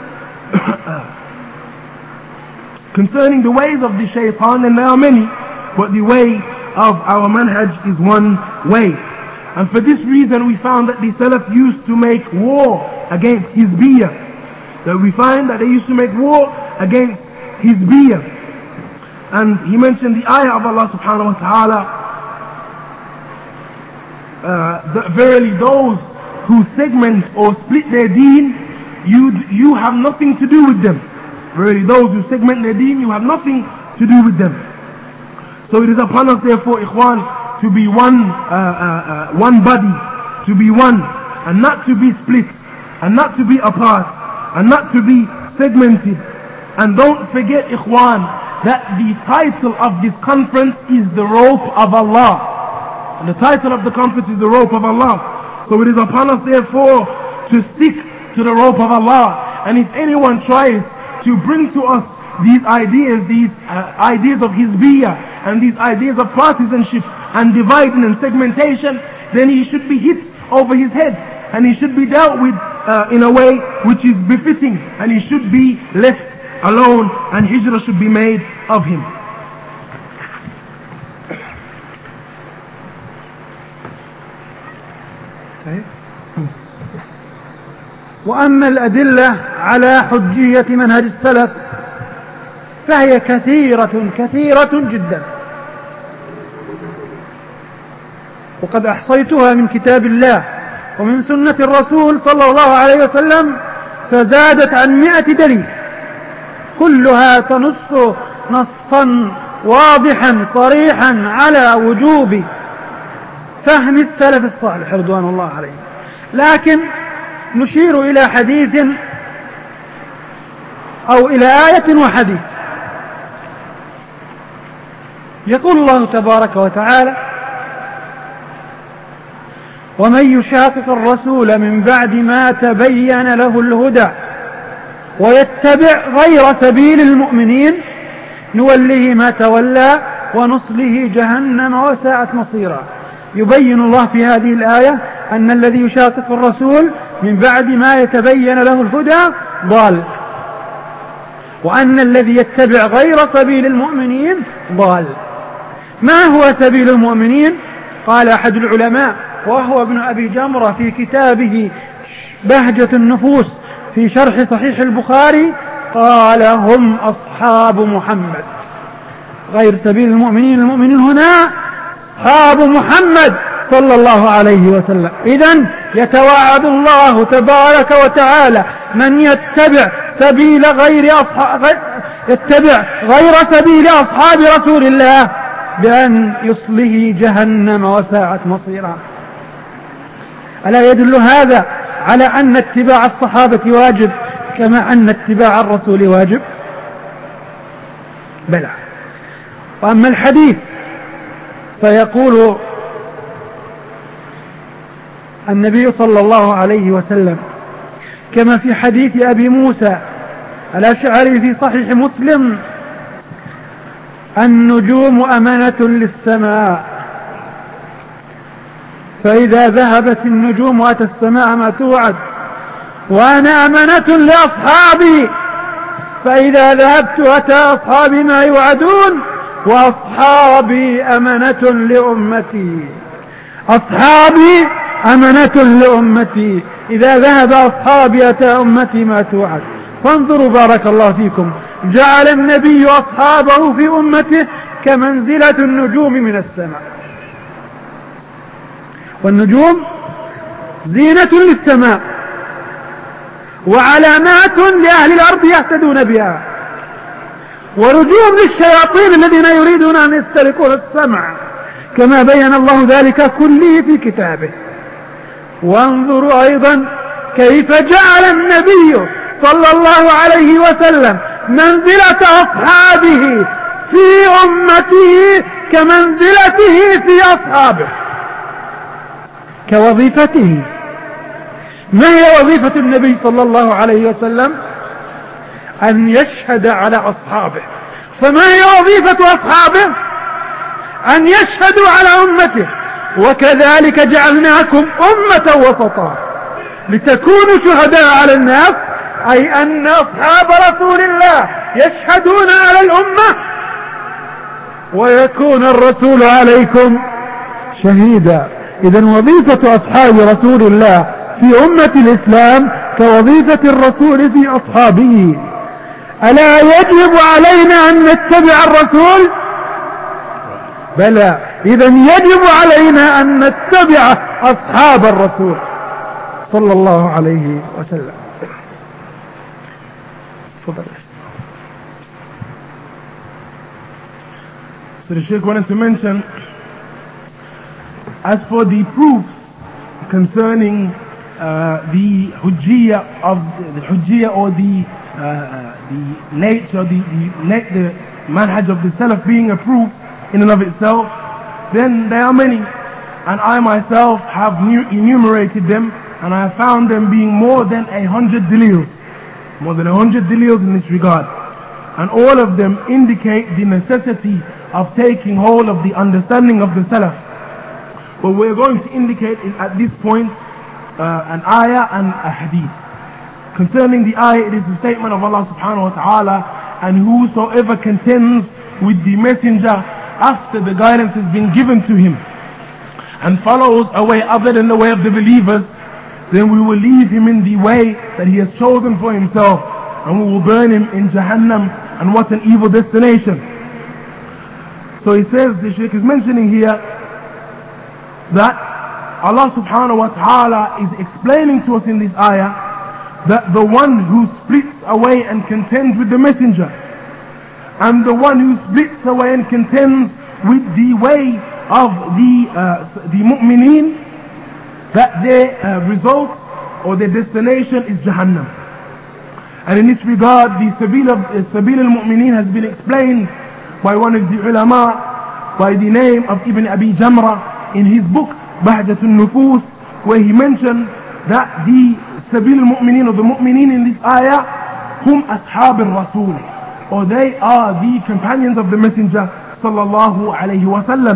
concerning the ways of the shaitan, and there are many, but the way of our manhaj is one way. And for this reason we found that the Salaf used to make war against Hizbiyah. That we find that they used to make war against Hizbiyah. And he mentioned the ayah of Allah subhanahu wa ta'ala, that verily those who segment or split their deen, you have nothing to do with them. Really, those who segment their deen, you have nothing to do with them. So it is upon us therefore, ikhwan, to be one body, to be one, and not to be split, and not to be apart, and not to be segmented. And don't forget, ikhwan, that the title of this conference is the rope of Allah. And the title of the conference is the rope of Allah. So it is upon us therefore to stick to the rope of Allah. And if anyone tries to bring to us these ideas of Hizbiyah, and these ideas of partisanship, and dividing and segmentation, then he should be hit over his head, and he should be dealt with in a way which is befitting, and he should be left alone, and hijrah should be made of him. وأما الأدلة على حجية منهج السلف فهي كثيرة جدا، وقد أحصيتها من كتاب الله ومن سنة الرسول صلى الله عليه وسلم فزادت عن 100 دليل، كلها تنص نصا واضحا صريحا على وجوب فهم السلف الصالح رضوان الله عليهم. لكن نشير إلى حديث أو إلى آية وحديث. يقول الله تبارك وتعالى: ومن يشاقق الرسول من بعد ما تبين له الهدى ويتبع غير سبيل المؤمنين نوله ما تولى ونصله جهنم وساءت مصيرا. يبين الله في هذه الآية أن الذي يشاقق الرسول من بعد ما يتبين له الهدى ضال، وأن الذي يتبع غير سبيل المؤمنين ضال. ما هو سبيل المؤمنين؟ قال أحد العلماء وهو ابن أبي جمرة في كتابه بهجة النفوس في شرح صحيح البخاري، قال: هم أصحاب محمد. غير سبيل المؤمنين، المؤمنين هنا أصحاب محمد صلى الله عليه وسلم. إذن يتوعد الله تبارك وتعالى من يتبع غير سبيل أصحاب رسول الله بأن يصله جهنم وساءت مصيرا. ألا يدل هذا على أن اتباع الصحابة واجب كما أن اتباع الرسول واجب؟ بلى. وأما الحديث فيقول النبي صلى الله عليه وسلم كما في حديث أبي موسى الأشعري في صحيح مسلم: النجوم أمانة للسماء، فإذا ذهبت النجوم أتى السماء ما توعد، وأنا أمانة لأصحابي، فإذا ذهبت أتى أصحابي ما يوعدون، وأصحابي أمانة لأمتي. أصحابي أمانة لأمتي، إذا ذهب أصحابي أتى أمتي ما توعد. فانظروا بارك الله فيكم، جعل النبي أصحابه في أمته كمنزلة النجوم من السماء، والنجوم زينة للسماء وعلامات لأهل الأرض يهتدون بها، ورجوم للشياطين الذين يريدون أن يسترقوا السمع، كما بين الله ذلك كله في كتابه. وانظروا أيضا كيف جعل النبي صلى الله عليه وسلم منزلة أصحابه في أمته كمنزلته في أصحابه كوظيفته. ما هي وظيفة النبي صلى الله عليه وسلم؟ أن يشهد على أصحابه. فما هي وظيفة أصحابه؟ أن يشهدوا على أمته. وكذلك جعلناكم أمة وسطا لتكونوا شهداء على الناس، أي أن أصحاب رسول الله يشهدون على الأمة ويكون الرسول عليكم شهيدا. إذن وظيفة أصحاب رسول الله في أمة الإسلام كوظيفة الرسول في أصحابه. ألا يجب علينا أن نتبع الرسول؟ بلى. إذن يجب علينا أن نتبع أصحاب الرسول صلى الله عليه وسلم. تفضل. So the Sheikh wanted to mention, as for the proofs concerning the hujjiyah of the hujjiyah, or the nature, the manhaj of the Salaf being a proof in and of itself, then there are many, and I myself have enumerated them, and I have found them being more than 100 dalils, in this regard, and all of them indicate the necessity of taking hold of the understanding of the Salaf. But we're going to indicate at this point an ayah and a hadith. Concerning the ayah, it is the statement of Allah subhanahu wa ta'ala, and whosoever contends with the messenger after the guidance has been given to him and follows a way other than the way of the believers, then we will leave him in the way that he has chosen for himself, and we will burn him in Jahannam, and what an evil destination. So he says, the Shaykh is mentioning here that Allah subhanahu wa ta'ala is explaining to us in this ayah that the one who splits away and contends with the messenger, and the one who splits away and contends with the way of the mu'mineen, that their result or their destination is Jahannam. And in this regard, the Sabil al-Mu'mineen has been explained by one of the ulama by the name of Ibn Abi Jamra in his book Bahjatul Nufus, where he mentioned that the Sabil al-Mu'mineen, or the mu'mineen in this ayah, hum ashab al-Rasul, or they are the companions of the Messenger sallallahu alayhi wa sallam.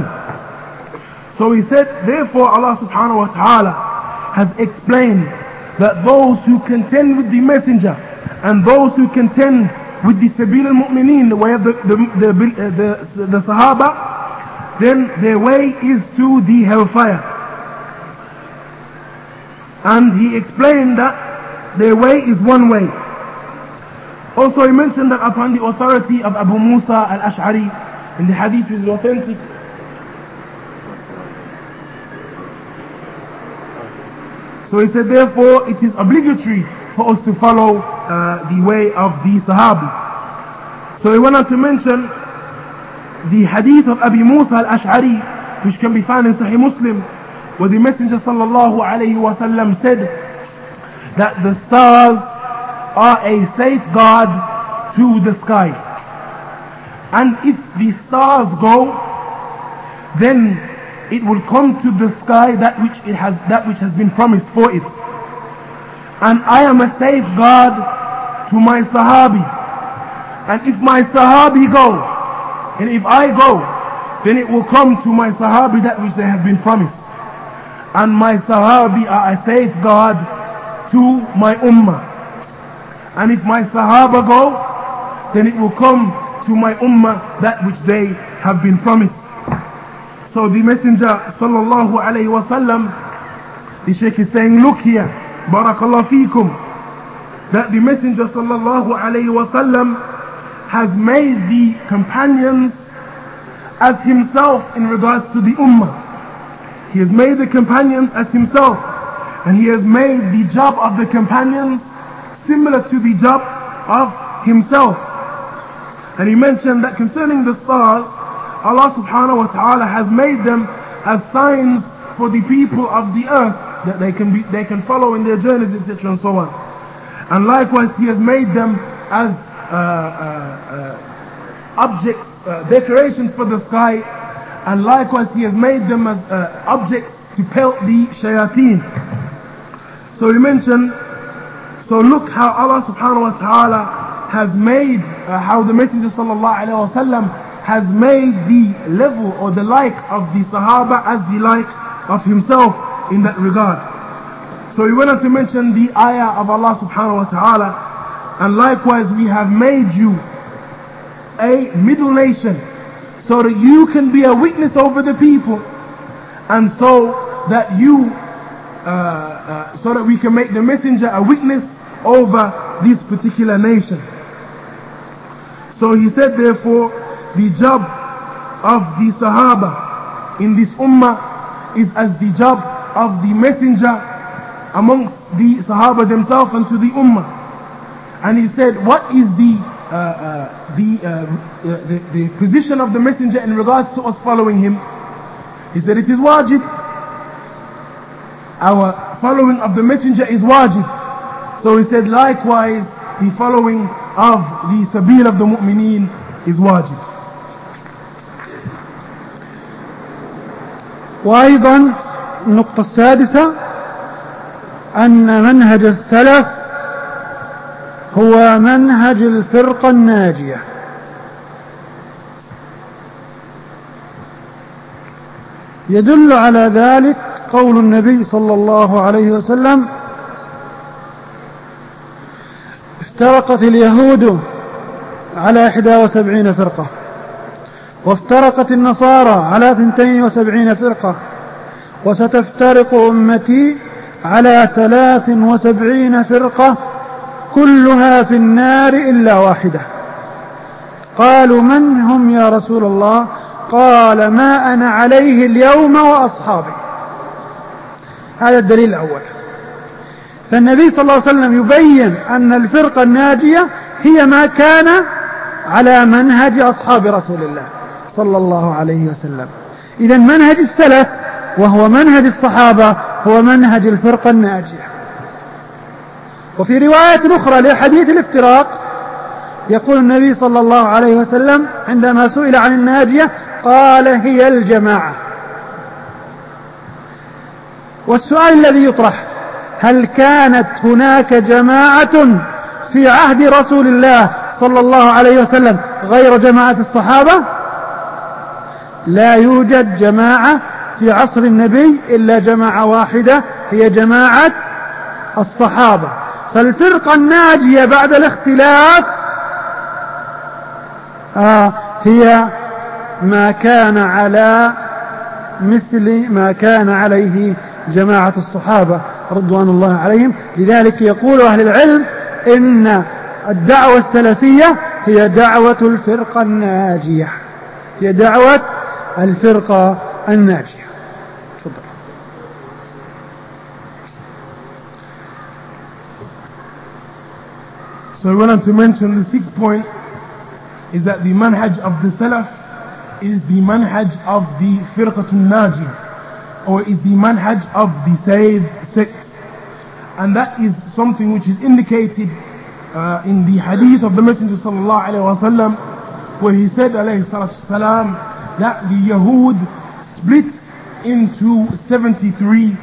So he said, therefore Allah subhanahu wa ta'ala has explained that those who contend with the Messenger and those who contend with the Sabil al-Mu'mineen, the way of the Sahaba, then their way is to the hellfire. And he explained that their way is one way. Also he mentioned that upon the authority of Abu Musa al-Ash'ari, and the hadith is authentic, so he said, therefore it is obligatory for us to follow the way of the Sahabi. So he went on to mention the hadith of Abi Musa al-Ash'ari, which can be found in Sahih Muslim, where the Messenger sallallahu alayhi wa sallam said that the stars are a safeguard to the sky. And if the stars go, then it will come to the sky that which has been promised for it. And I am a safeguard to my Sahabi. And if my Sahabi go, and if I go, then it will come to my Sahabi that which they have been promised. And my Sahabi are a safeguard to my Ummah. And if my Sahaba go, then it will come to my Ummah that which they have been promised. So the Messenger sallallahu alayhi wa sallam, the Shaykh is saying, look here, barakallahu feekum, that the Messenger sallallahu alayhi wa sallam has made the companions as himself in regards to the Ummah. He has made the companions as himself, and he has made the job of the companions similar to the job of himself. And he mentioned that concerning the stars, Allah subhanahu wa ta'ala has made them as signs for the people of the earth, that they can follow in their journeys, etc. and so on. And likewise he has made them as objects, decorations for the sky, and likewise he has made them as objects to pelt the shayateen. So he mentioned, so look how Allah subhanahu wa ta'ala has made, how the Messenger sallallahu alayhi wa sallam has made the level or the like of the Sahaba as the like of himself in that regard. So he went on to mention the ayah of Allah subhanahu wa ta'ala, and likewise we have made you a middle nation so that you can be a witness over the people, and so that so that we can make the messenger a witness over this particular nation. So he said, therefore, the job of the Sahaba in this ummah is as the job of the messenger amongst the Sahaba themselves and to the ummah. And he said, what is the position of the messenger in regards to us following him? He said, it is wajib. Our following of the messenger is wajib. So he said, likewise, the following of the sabil of the mu'mineen is wajib. وأيضا النقطة السادسة أن منهج السلف هو منهج الفرقة الناجية. يدل على ذلك قول النبي صلى الله عليه وسلم: افترقت اليهود على 71 فرقة، وافترقت النصارى على 72 فرقة، وستفترق أمتي على 73 فرقة كلها في النار إلا واحدة. قالوا: من هم يا رسول الله؟ قال: ما أنا عليه اليوم وأصحابي. هذا الدليل الأول. فالنبي صلى الله عليه وسلم يبين أن الفرقة الناجية هي ما كان على منهج أصحاب رسول الله صلى الله عليه وسلم. إذن منهج السلف وهو منهج الصحابة هو منهج الفرقة الناجية. وفي رواية أخرى لحديث الافتراق يقول النبي صلى الله عليه وسلم عندما سئل عن الناجية قال: هي الجماعة. والسؤال الذي يطرح: هل كانت هناك جماعة في عهد رسول الله صلى الله عليه وسلم غير جماعة الصحابة؟ لا يوجد جماعة في عصر النبي إلا جماعة واحدة، هي جماعة الصحابة. فالفرقة الناجية بعد الاختلاف هي ما كان على مثل ما كان عليه جماعة الصحابة رضوان الله عليهم. لذلك يقول أهل العلم إن الدعوة السلفية هي دعوة الفرقة الناجية، هي دعوة الفرقة الناجية. تفضل. So I wanted to mention the sixth point is that the manhaj of the Salaf is the manhaj of the Firqatul Najih, or is the manhaj of the saved sect. and that is something which is indicated in the hadith of the Messenger sallallahu alaihi wasallam, where he said alayhi salatu salam that the Yahud split into 71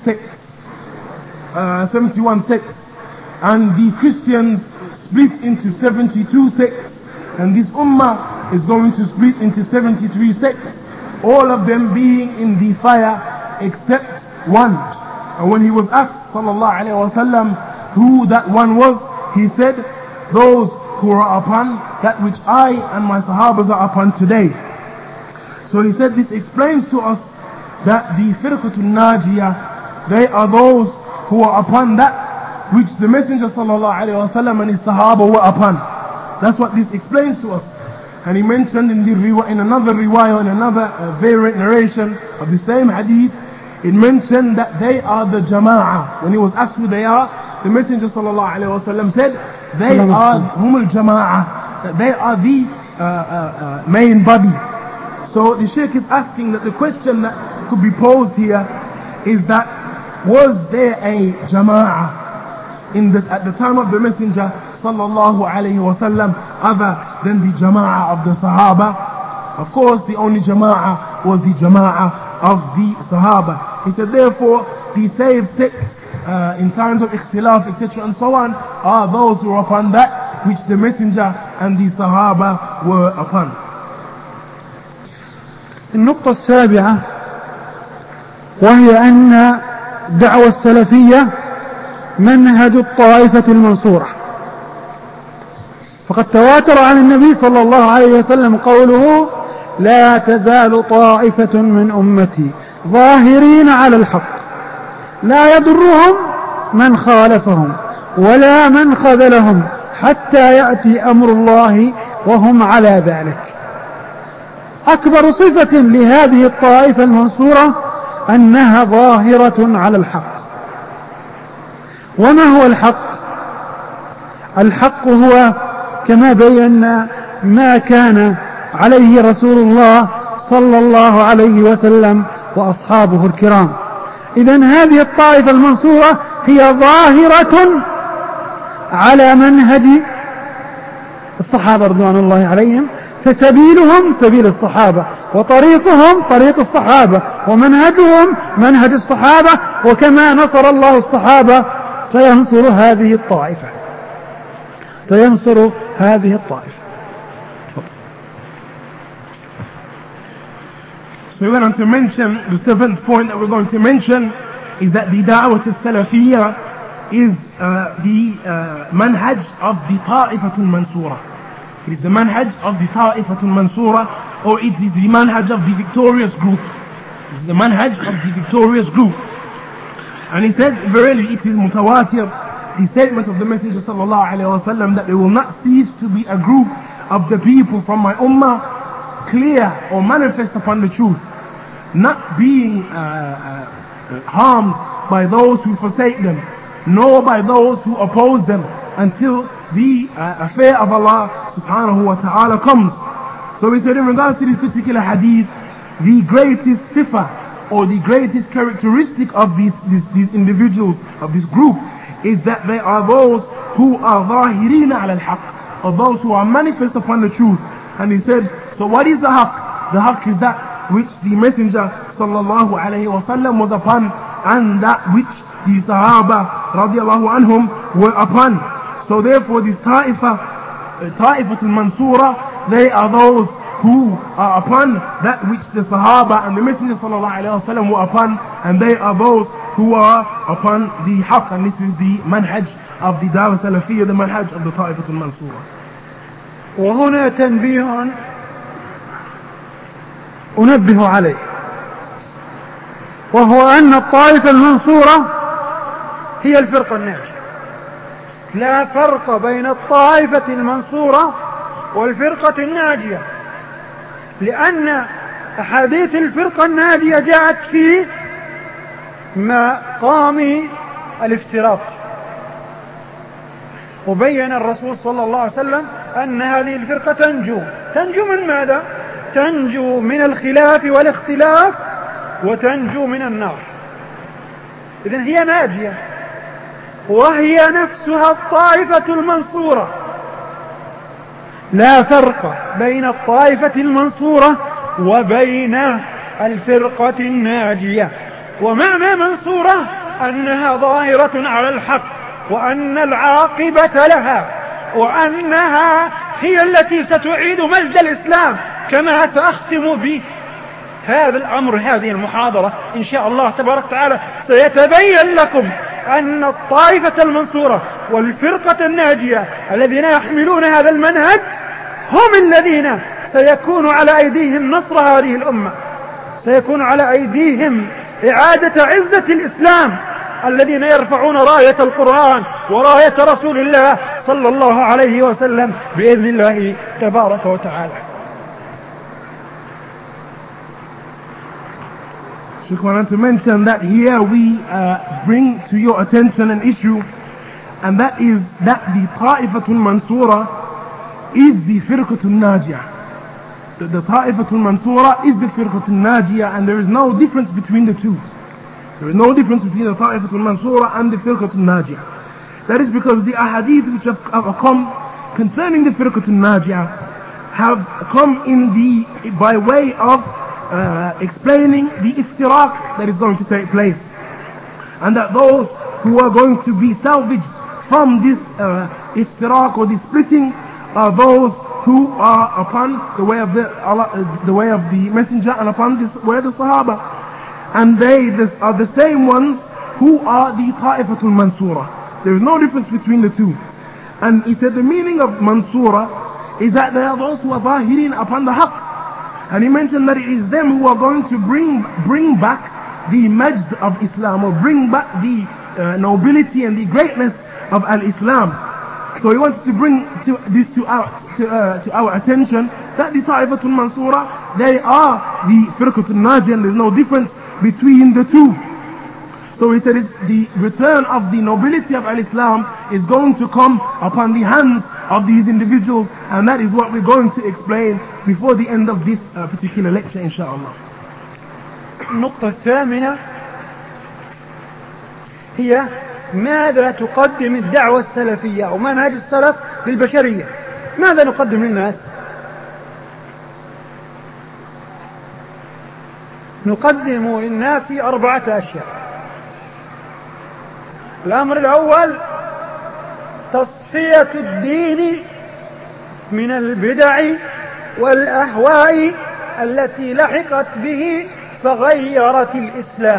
sects, and the Christians split into 72 sects, and this ummah is going to split into 73 sects, all of them being in the fire except one. And when he was asked sallallahu alaihi wasallam who that one was, he said, those who are upon that which I and my sahabas are upon today. So he said this explains to us that the Firqatul Najiyah, they are those who are upon that which the Messenger sallallahu alaihi wasallam and his Sahaba were upon. That's what this explains to us. And he mentioned in another riwayah, in another variant narration of the same hadith, it mentioned that they are the Jama'ah. When he was asked who they are, the Messenger sallallahu alaihi wasallam said, they are humul Jama'ah, that they are the main body. So the Shaykh is asking that the question that could be posed here is that, was there a Jama'ah at the time of the Messenger sallallahu alayhi wasallam other than the Jama'ah of the Sahaba? Of course, the only Jama'ah was the Jama'ah of the Sahaba. He said, therefore, the saved sects in times of ikhtilaf, etc. and so on, are those who are upon that which the Messenger and the Sahaba were upon. النقطة السابعة وهي أن دعوة السلفية منهج الطائفة المنصورة. فقد تواتر عن النبي صلى الله عليه وسلم قوله: لا تزال طائفة من أمتي ظاهرين على الحق لا يضرهم من خالفهم ولا من خذلهم حتى يأتي أمر الله وهم على ذلك. أكبر صفة لهذه الطائفة المنصورة أنها ظاهرة على الحق. وما هو الحق؟ الحق هو كما بينا ما كان عليه رسول الله صلى الله عليه وسلم وأصحابه الكرام. إذن هذه الطائفة المنصورة هي ظاهرة على منهج الصحابة رضوان الله عليهم، فسبيلهم سبيل الصحابة، وطريقهم طريق الصحابة، ومنهجهم منهج الصحابة. وكما نصر الله الصحابة سينصر هذه الطائفة، سينصر هذه الطائفة. So we went on to mention, the seventh point that we're going to mention is that the Da'wat al-Salafiyya is the manhaj of the Ta'ifatul Mansura. It is the manhaj of the Ta'ifatul Mansura, or it is the manhaj of the victorious group. It is the manhaj of the victorious group. And he said, verily it is mutawatir, the statement of the Messenger sallallahu alaihi wasallam, that there will not cease to be a group of the people from my ummah clear or manifest upon the truth, not being harmed by those who forsake them, nor by those who oppose them, until the affair of Allah subhanahu wa ta'ala comes. So we said in regards to this particular hadith, the greatest sifa or the greatest characteristic of these individuals, of this group, is that they are those who are ظاهرين على الحق, or those who are manifest upon the truth. And he said, so what is the haqq? The haqq is that which the Messenger sallallahu alayhi wa sallam was upon, and that which the Sahaba radiallahu anhum were upon. So therefore this Ta'ifatul Mansura, they are those who are upon that which the Sahaba and the Messenger sallallahu alayhi wa sallam were upon, and they are those who are upon the haqq. And this is the manhaj of the Da'wah Salafiyya, the manhaj of the Ta'ifatul Mansura. وهنا تنبيه أنبه عليه، وهو أن الطائفة المنصورة هي الفرقة الناجية. لا فرق بين الطائفة المنصورة والفرقة الناجية، لأن أحاديث الفرقة الناجية جاءت في مقام الافتراض، وبين الرسول صلى الله عليه وسلم أن هذه الفرقة تنجو من ماذا؟ تنجو من الخلاف والاختلاف، وتنجو من النار. إذن هي ناجية، وهي نفسها الطائفة المنصورة. لا فرق بين الطائفة المنصورة وبين الفرقة الناجية. ومعنى منصورة أنها ظاهرة على الحق، وأن العاقبة لها، وأنها هي التي ستعيد مجد الإسلام. كما سأختم بهذا الأمر هذه المحاضرة إن شاء الله تبارك وتعالى، سيتبين لكم أن الطائفة المنصورة والفرقة الناجية الذين يحملون هذا المنهج هم الذين سيكون على أيديهم نصر هذه الأمة، سيكون على أيديهم إعادة عزة الإسلام، الذين يرفعون راية القرآن وراية رسول الله صلى الله عليه وسلم بإذن الله تبارك وتعالى. Sheikh wanted to mention that here we bring to your attention an issue, and that is that the Ta'ifatul Mansura is the Firqatul Najiyah. The Ta'ifatul Mansura is the Firqatul Najiyah, and there is no difference between the two. There is no difference between the Ta'ifatul Mansura and the Firqatul Najiyah. That is because the ahadith which have come concerning the Firqatul Najiyah have come by way of explaining the iftiraq that is going to take place, and that those who are going to be salvaged from this iftiraq or the splitting are those who are upon the way of the way of the Messenger and upon this way of the Sahaba, and they are the same ones who are the Ta'ifatul Mansura. There is no difference between the two. And he said the meaning of Mansura is that they are those who are zahirin upon the haqq. And he mentioned that it is them who are going to bring back the majd of Islam, or bring back the nobility and the greatness of al-Islam. So he wanted to bring this to our attention, that the Ta'ifatul Mansura, they are the Firqatul Najiyah, and there's no difference between the two. So he said the return of the nobility of al-Islam is going to come upon the hands of these individuals, and that is what we're going to explain before the end of this particular lecture inshallah. النقطة الثامنة هي ماذا تقدم الدعوة السلفية أو منهج السلف للبشرية. ماذا نقدم للناس؟ نقدم للناس 4 أشياء. الأمر الأول تصفية الدين من البدع والأهواء التي لحقت به فغيرت الإسلام.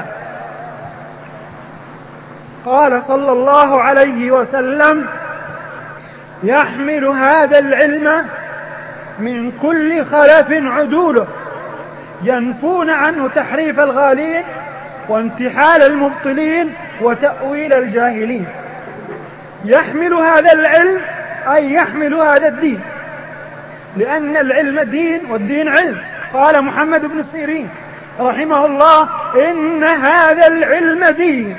قال صلى الله عليه وسلم: يحمل هذا العلم من كل خلف عدوله ينفون عنه تحريف الغالين وانتحال المبطلين وتأويل الجاهلين. يحمل هذا العلم أي يحمل هذا الدين، لأن العلم دين والدين علم. قال محمد بن سيرين رحمه الله: إن هذا العلم دين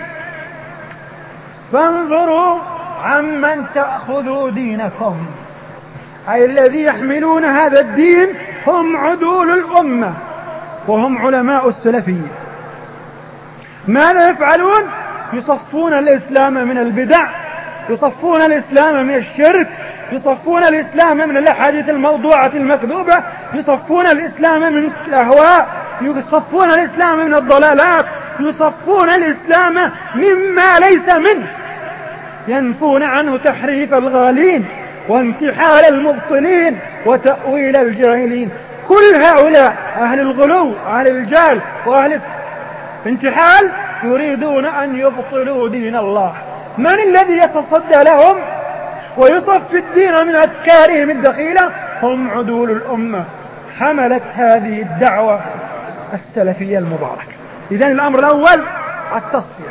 فانظروا عمن تأخذوا دينكم. أي الذي يحملون هذا الدين هم عدول الأمة وهم علماء السلفية. ماذا يفعلون؟ يصفون الإسلام من البدع، يصفون الإسلام من الشرك، يصفون الإسلام من الأحاديث الموضوعة المكذوبة، يصفون الإسلام من الأهواء، يصفون الإسلام من الضلالات، يصفون الإسلام مما ليس منه، ينفون عنه تحريف الغالين وانتحال المبطلين وتأويل الجاهلين. كل هؤلاء أهل الغلو، أهل الجهل، وأهل الانتحال يريدون أن يبطلوا دين الله. من الذي يتصدى لهم ويصفي الدين من أفكارهم الدخيلة؟ هم عدول الأمة، حملت هذه الدعوة السلفية المباركة. إذن الأمر الأول التصفية.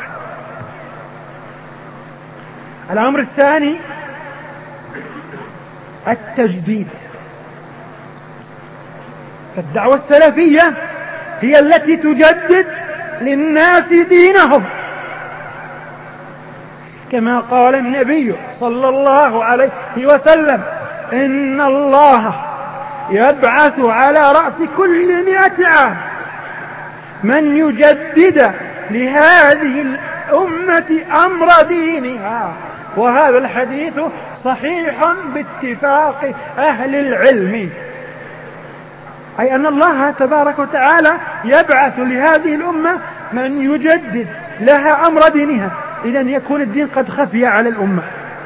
الأمر الثاني التجديد. فالدعوة السلفية هي التي تجدد للناس دينهم، كما قال النبي صلى الله عليه وسلم: إن الله يبعث على رأس كل 100 عام من يجدد لهذه الأمة أمر دينها. وهذا الحديث صحيح باتفاق أهل العلم، أي أن الله تبارك وتعالى يبعث لهذه الأمة من يجدد لها أمر دينها. إذن يكون الدين قد خفي على الأمة،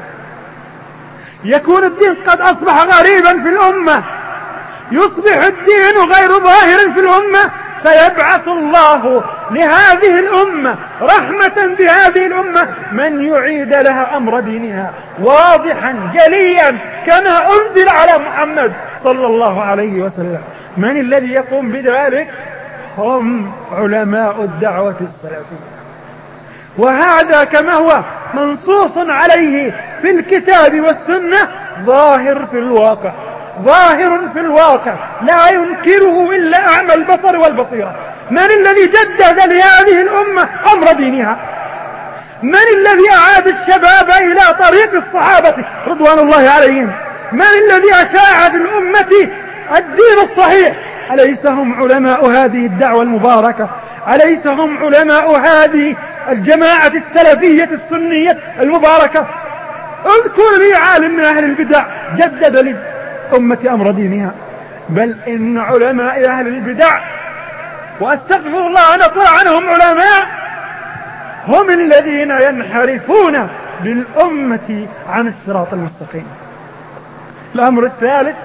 يكون الدين قد أصبح غريبا في الأمة، يصبح الدين غير ظاهر في الأمة، فيبعث الله لهذه الأمة رحمة بهذه الأمة من يعيد لها أمر دينها واضحا جليا كما أنزل على محمد صلى الله عليه وسلم. من الذي يقوم بذلك؟ هم علماء الدعوة السلفية. وهذا كما هو منصوص عليه في الكتاب والسنة ظاهر في الواقع، ظاهر في الواقع لا ينكره إلا أعمى البصر والبصيرة. من الذي جدد لهذه الأمة أمر دينها؟ من الذي أعاد الشباب إلى طريق الصحابة رضوان الله عليهم؟ من الذي أشاع في الأمة الدين الصحيح؟ أليس هم علماء هذه الدعوة المباركة؟ أليس هم علماء هذه الجماعة السلفية السنية المباركة؟ اذكر لي عالم من أهل البدع جدد للأمة أمر دينها. بل إن علماء أهل البدع، وأستغفر الله أن أطلع عنهم علماء، هم الذين ينحرفون للأمة عن الصراط المستقيم. الأمر الثالث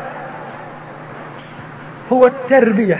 هو التربية.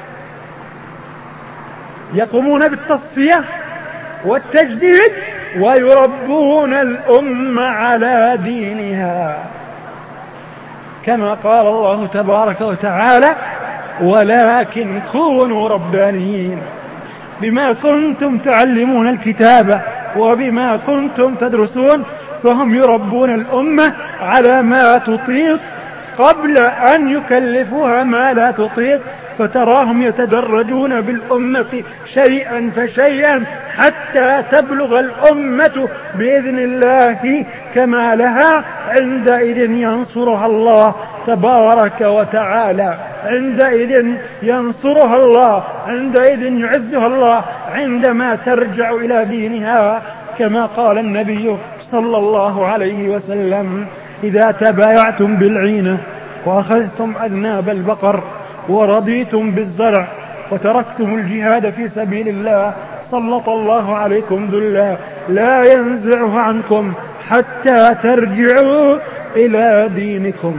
يقومون بالتصفية والتجديد ويربون الأمة على دينها، كما قال الله تبارك وتعالى: ولكن كونوا ربانيين بما كنتم تعلمون الكتاب وبما كنتم تدرسون. فهم يربون الأمة على ما تطيق قبل أن يكلفوها ما لا تطيق، فتراهم يتدرجون بالأمة شيئا فشيئا حتى تبلغ الأمة بإذن الله كمالها. عندئذ ينصرها الله تبارك وتعالى، عندئذ ينصرها الله، عندئذ يعزها الله عندما ترجع إلى دينها، كما قال النبي صلى الله عليه وسلم: إذا تبايعتم بالعينة وأخذتم أذناب البقر ورضيتم بالزرع وتركتم الجهاد في سبيل الله سلط الله عليكم ذلا لا ينزعه عنكم حتى ترجعوا إلى دينكم،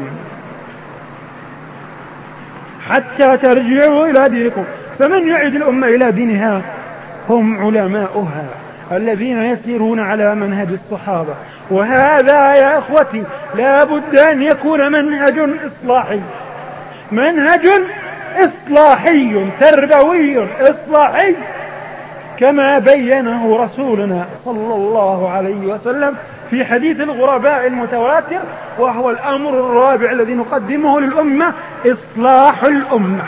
حتى ترجعوا إلى دينكم. فمن يعيد الأمة إلى دينها؟ هم علماؤها الذين يسيرون على منهج الصحابة. وهذا يا أخوتي لا بد أن يكون منهج إصلاحي، منهج إصلاحي تربوي إصلاحي، كما بينه رسولنا صلى الله عليه وسلم في حديث الغرباء المتواتر، وهو الأمر الرابع الذي نقدمه للأمة: إصلاح الأمة.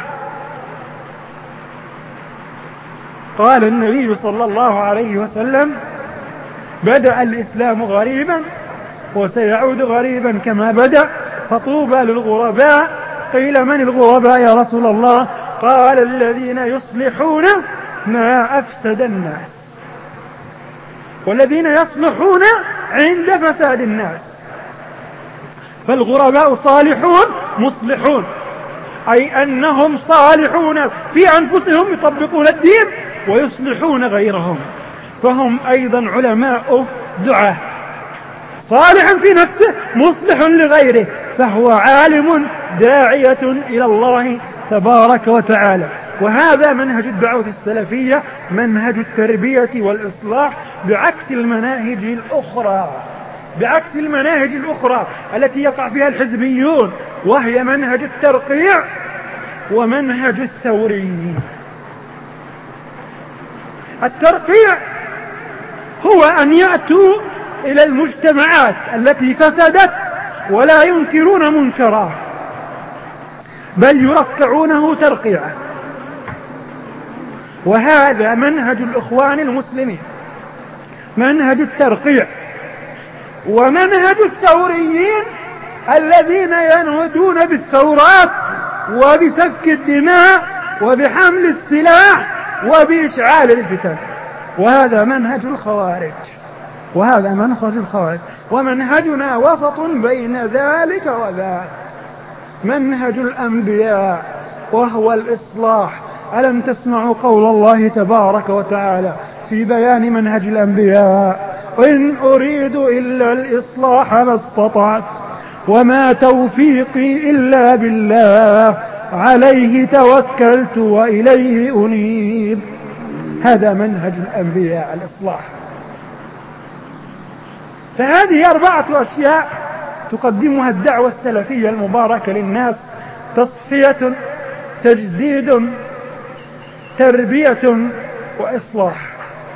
قال النبي صلى الله عليه وسلم: بدأ الإسلام غريبا وسيعود غريبا كما بدأ، فطوبى للغرباء. قيل: من الغرباء يا رسول الله؟ قال: الذين يصلحون ما أفسد الناس، والذين يصلحون عند فساد الناس. فالغرباء صالحون مصلحون، أي أنهم صالحون في أنفسهم يطبقون الدين ويصلحون غيرهم، فهم أيضا علماء دعاة، صالح في نفسه مصلح لغيره، فهو عالم داعية إلى الله تبارك وتعالى. وهذا منهج الدعوة السلفية، منهج التربية والإصلاح، بعكس المناهج الأخرى، بعكس المناهج الأخرى التي يقع فيها الحزبيون، وهي منهج الترقيع ومنهج الثوري. الترقيع هو أن يأتوا إلى المجتمعات التي فسدت ولا ينكرون منكرا، بل يرقعونه ترقيعا. وهذا منهج الإخوان المسلمين، منهج الترقيع. ومنهج الثوريين الذين ينهدون بالثورات وبسفك الدماء وبحمل السلاح وبإشعال الفتن. وهذا منهج الخوارج، وهذا منهج الخوارج. ومنهجنا وسط بين ذلك وذاك، منهج الأنبياء وهو الإصلاح. ألم تسمعوا قول الله تبارك وتعالى في بيان منهج الأنبياء: وإن أريد إلا الإصلاح ما استطعت وما توفيقي إلا بالله عليه توكلت وإليه أنيب. هذا منهج الأنبياء، الإصلاح. فهذه 4 أشياء تقدمها الدعوة السلفية المباركة للناس: تصفية، تجديد، تربية، وإصلاح.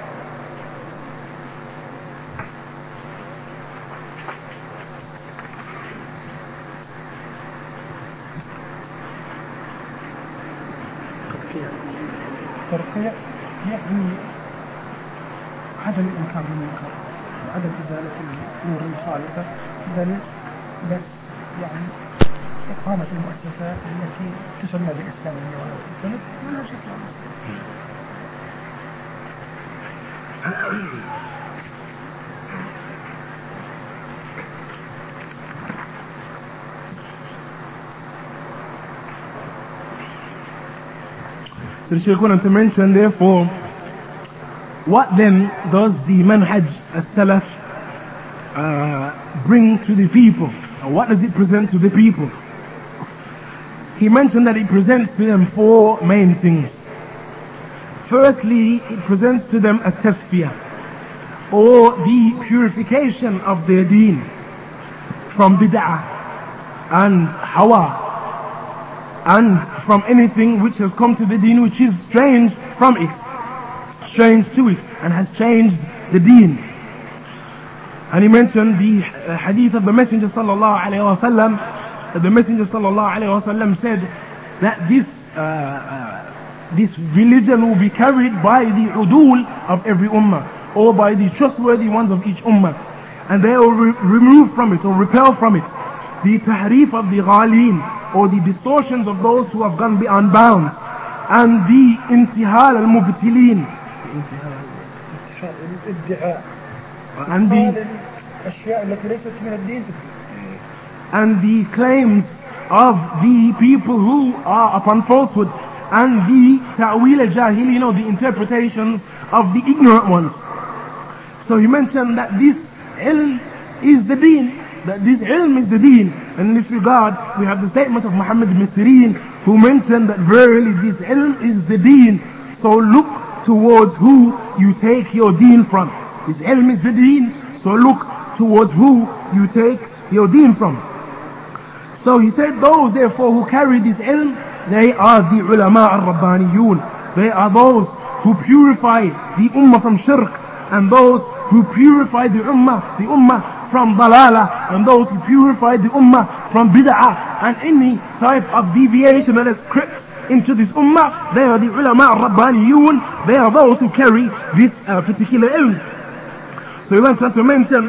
ترقية يعني عدم الإنكار بالمنكر وعدم إزالة الأمور المخالفة، بس يعني إقامة المؤسسات التي تسمى بالإسلامية ولا تسمى ولا شيء. So the Shaykh wanted to mention, therefore, what then does the manhaj as-salaf bring to the people? Or what does it present to the people? He mentioned that it presents to them 4 main things. Firstly, it presents to them a tasfiyah, or the purification of their deen from bid'ah and hawa, and from anything which has come to the deen which is strange from it, strange to it, and has changed the deen. And he mentioned the hadith of the Messenger sallallahu alaihi wasallam. The Messenger sallallahu alaihi wasallam said that this religion will be carried by the udul of every ummah, or by the trustworthy ones of each ummah, and they will remove from it or repel from it the tahrif of the ghalin, or the distortions of those who have gone beyond bounds, and the intihal al-mubtilin, and the claims of the people who are upon falsehood, and the ta'wil al-jahilin, or the interpretations of the ignorant ones. So he mentioned that this ilm is the deen, that this ilm is the deen. And in this regard, we have the statement of Muhammad ibn Sirin, who mentioned that verily this ilm is the deen. So look towards who you take your deen from. This ilm is the deen, so look towards who you take your deen from. So he said, those therefore who carry this ilm, they are the ulama al-rabbaniyun. They are those who purify the ummah from shirk, and those who purify the ummah from dalala, and those who purify the ummah from bid'ah and any type of deviation that has crept into this ummah. They are the ulama al-rabbaniyun. They are those who carry this particular ilm. So he wants to mention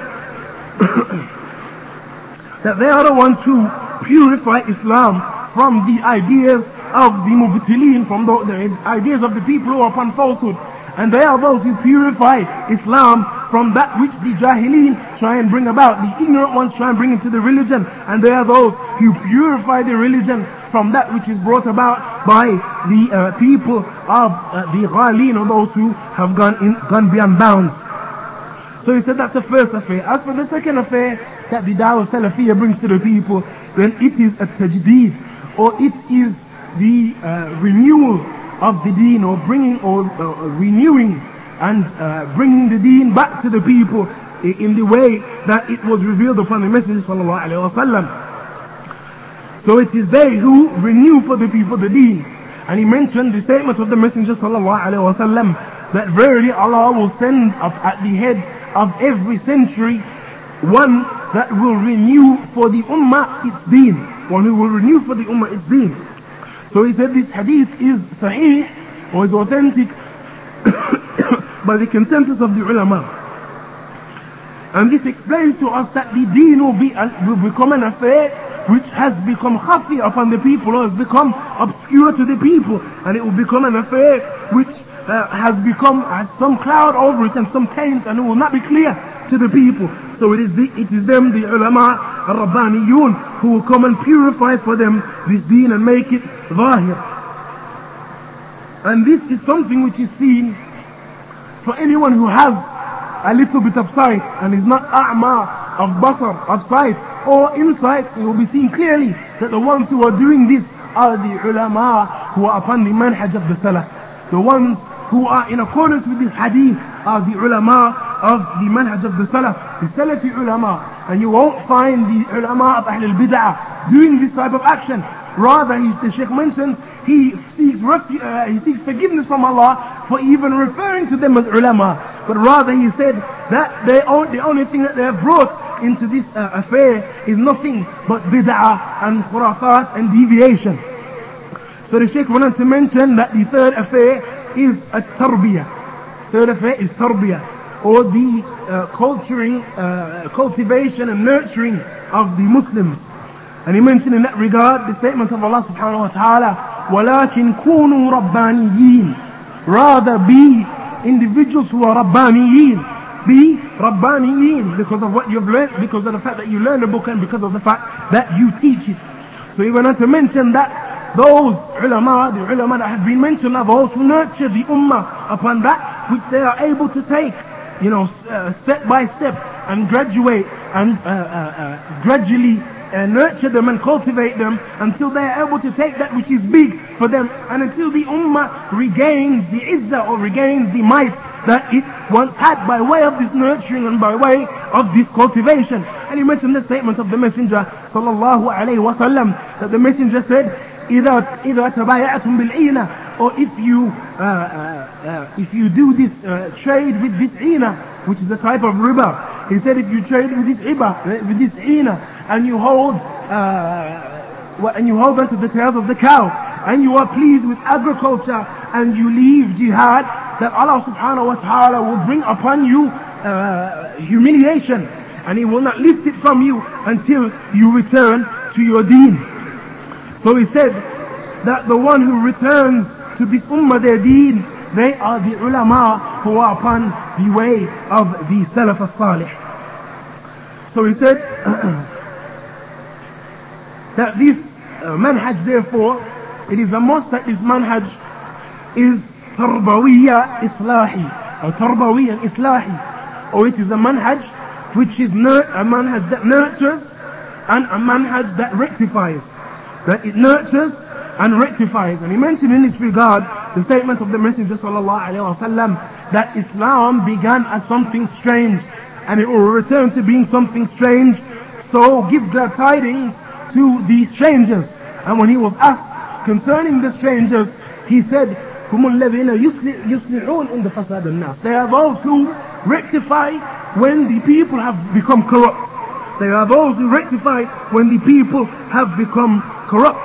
that they are the ones who purify Islam from the ideas of the mubtilin, from the ideas of the people who are upon falsehood. And they are those who purify Islam from that which the jahilin try and bring about, the ignorant ones try and bring into the religion. And they are those who purify the religion from that which is brought about by the people of the ghalin, or those who have gone beyond bounds. So he said that's the first affair. As for the second affair that the Dawah Salafiyya brings to the people, then it is a tajdeed, or it is the renewal of the deen, or bringing or renewing and bringing the deen back to the people in the way that it was revealed upon the Messenger sallallahu alaihi wasallam. So it is they who renew for the people the deen. And he mentioned the statement of the Messenger sallallahu alaihi wasallam that verily Allah will send up at the head of every century one that will renew for the ummah its deen, one who will renew for the ummah its deen. So he said this hadith is sahih, or is authentic by the consensus of the ulama. And this explains to us that the deen will become an affair which has become khafi upon the people, or has become obscure to the people, and it will become an affair which has some cloud over it and some taint, and it will not be clear to the people. So it is them, the ulama al-rabbaniyun, who will come and purify for them this deen and make it zahir. And this is something which is seen for anyone who has a little bit of sight and is not a'ma of basar, of sight or insight. It will be seen clearly that the ones who are doing this are the ulama who are upon the manhaj of the salaf. The ones who are in accordance with this hadith are the ulama of the manhaj of the salaf, the salafi ulama. And you won't find the ulama of Ahl al-Bid'ah doing this type of action. Rather, the Shaykh mentioned, he seeks forgiveness from Allah for even referring to them as ulama. But rather he said that the only thing that they have brought into this affair is nothing but bid'ah and khurafat and deviation. So the Shaykh wanted to mention that the third affair is at-tarbiyah. Third affair is tarbiyah, or the cultivation and nurturing of the Muslims. And he mentioned in that regard the statement of Allah subhanahu wa ta'ala, وَلَكِنْ كُونُوا رَبَّانِيِّينَ. Rather be individuals who are rabbaniyin. Be rabbaniyin because of what you've learned, because of the fact that you learn the book and because of the fact that you teach it. So he went on to mention that those ulama, the ulama that have been mentioned, are those who nurture the ummah upon that which they are able to take, step by step, and graduate and gradually nurture them and cultivate them until they are able to take that which is big for them, and until the ummah regains the izzah or regains the might that it once had by way of this nurturing and by way of this cultivation. And he mentioned the statement of the Messenger sallallahu alayhi wa sallam, that the Messenger said, إِذَا تَبَايَعْتُمْ بِالْعِينَةِ, or if you do this trade with this ina, which is a type of riba. He said, if you trade with this riba, with this ina, and you hold onto the tails of the cow, and you are pleased with agriculture, and you leave jihad, that Allah subhanahu wa ta'ala will bring upon you humiliation, and He will not lift it from you until you return to your deen. So he said that the one who returns to this ummah their deen, they are the ulama who are upon the way of the Salaf as-Salih. So he said that this manhaj, therefore, it is a must that this manhaj is tarbawiyya islahi, or tarbawiyya islahi, or it is a manhaj which is a manhaj that nurtures and a manhaj that rectifies. That it nurtures and rectifies. And he mentioned in this regard the statement of the Messenger sallallahu alaihi wasallam that Islam began as something strange and it will return to being something strange. So give glad tidings to the strangers. And when he was asked concerning the strangers, he said, هم الذين يصلحون عند فساد الناس. They are those who rectify when the people have become corrupt. They are those who rectify when the people have become corrupt.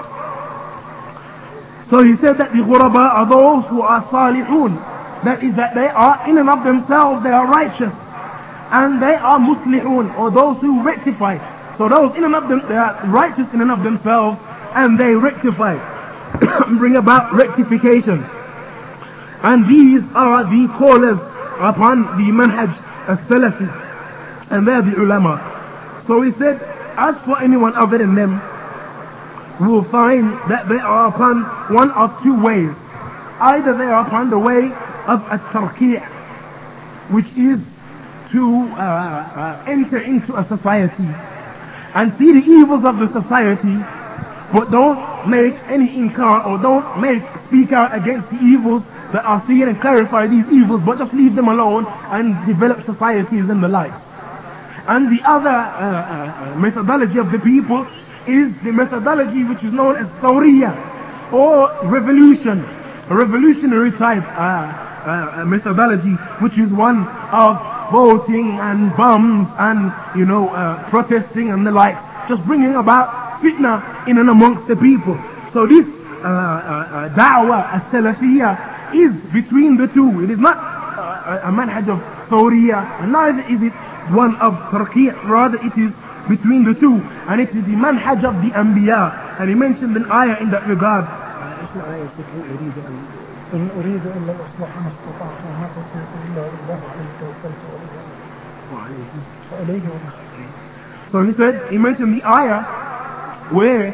So he said that the ghuraba are those who are salihun. That is, that they are in and of themselves, they are righteous. And they are muslihun, or those who rectify. So those in and of them, they are righteous in and of themselves, and they rectify, bring about rectification. And these are the callers upon the manhaj as-salafi, and they are the ulama. So he said, as for anyone other than them, we will find that they are upon one of two ways. Either they are upon the way of at-tarqi', which is to enter into a society and see the evils of the society, but don't make any inkar, or don't speak out against the evils that are seen and clarify these evils, but just leave them alone and develop societies and the like. And the other methodology of the people is the methodology which is known as Thawriya, or revolution, a revolutionary type methodology, which is one of voting and bombs and protesting and the like, just bringing about fitna in and amongst the people. So this da'wah as-salafiyya is between the two. It is not a manhaj of Thawriya, and neither is it one of tarqi', rather it is between the two, and it is the manhaj of the anbiya. And he mentioned an ayah in that regard, إن أريد إلا الإصلاح ما استطعت وما توفيقي إلا بالله عليه توكلت وإليه أنيب. So he said, he mentioned the ayah where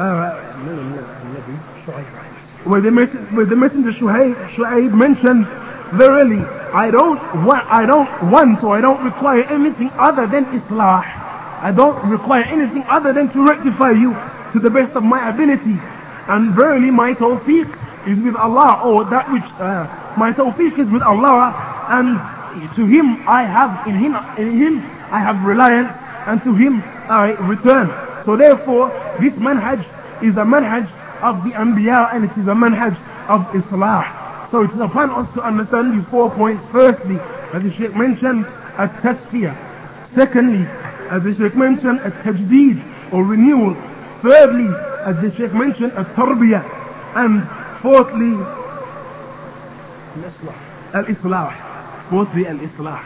the messenger Shu'aib mentioned, verily, I don't want or I don't require anything other than Islah. I don't require anything other than to rectify you to the best of my ability. And verily my tawfiq is with Allah, or that which my tawfiq is with Allah, and to Him I have, in Him I have reliance, and to Him I return. So therefore, this manhaj is a manhaj of the Anbiya, and it is a manhaj of Islah. So it is upon us to understand these 4 points. Firstly, as the Shaykh mentioned, at-tasfiyah. Secondly, as the Shaykh mentioned, at-tajdeed, or renewal. Thirdly, as the Shaykh mentioned, at-tarbiyah. And fourthly, al-islah. Fourthly, al-islah.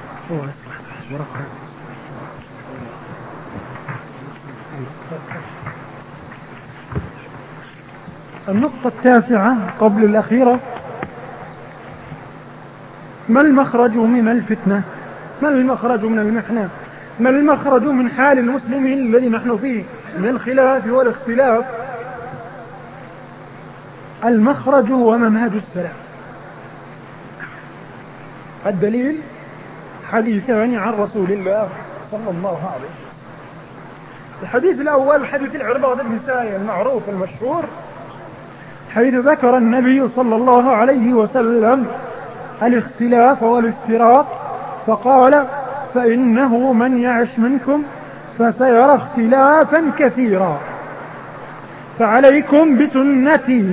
النقطة التاسعة قبل الأخيرة: ما المخرج من الفتنة؟ ما المخرج من المحنة؟ ما المخرج من حال المسلمين الذي نحن فيه من الخلاف والاختلاف؟ المخرج هو منهج السلف. الدليل حديثان عن رسول الله صلى الله عليه وسلم. الحديث الأول حديث العرباض بن سارية المعروف المشهور، حيث ذكر النبي صلى الله عليه وسلم الاختلاف والافتراق، فقال: فإنه من يعش منكم فسيرى اختلافا كثيرا، فعليكم بسنتي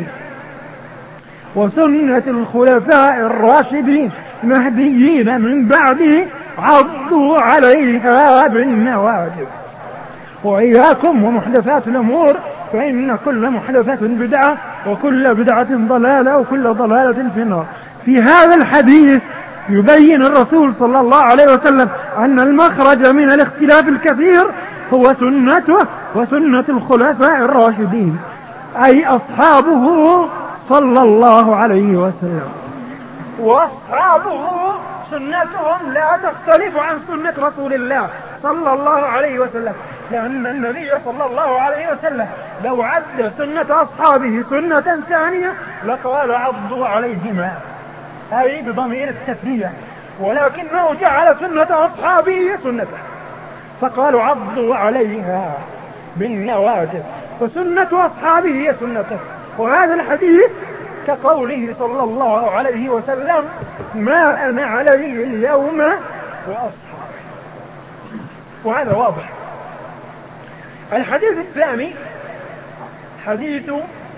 وسنة الخلفاء الراشدين المهديين من بعده، عضوا عليها بالنواجذ، وإياكم ومحدثات الأمور، فإن كل محدثة بدعة وكل بدعة ضلالة وكل ضلالة في النار. في هذا الحديث يبين الرسول صلى الله عليه وسلم أن المخرج من الاختلاف الكثير هو سنته وسنة الخلفاء الراشدين، أي أصحابه صلى الله عليه وسلم. وأصحابه سنتهم لا تختلف عن سنة رسول الله صلى الله عليه وسلم، لأن النبي صلى الله عليه وسلم لو عد سنة أصحابه سنة ثانية لقال: عضوا عليهما، أي بضمير التثنية، ولكنه جعل سنة أصحابه سنته فقالوا: عضوا عليها بالنواجذ، فسنة أصحابه هي سنته. وهذا الحديث كقوله صلى الله عليه وسلم: ما أنا عليه اليوم وأصحابي، وهذا واضح. الحديث الثاني حديث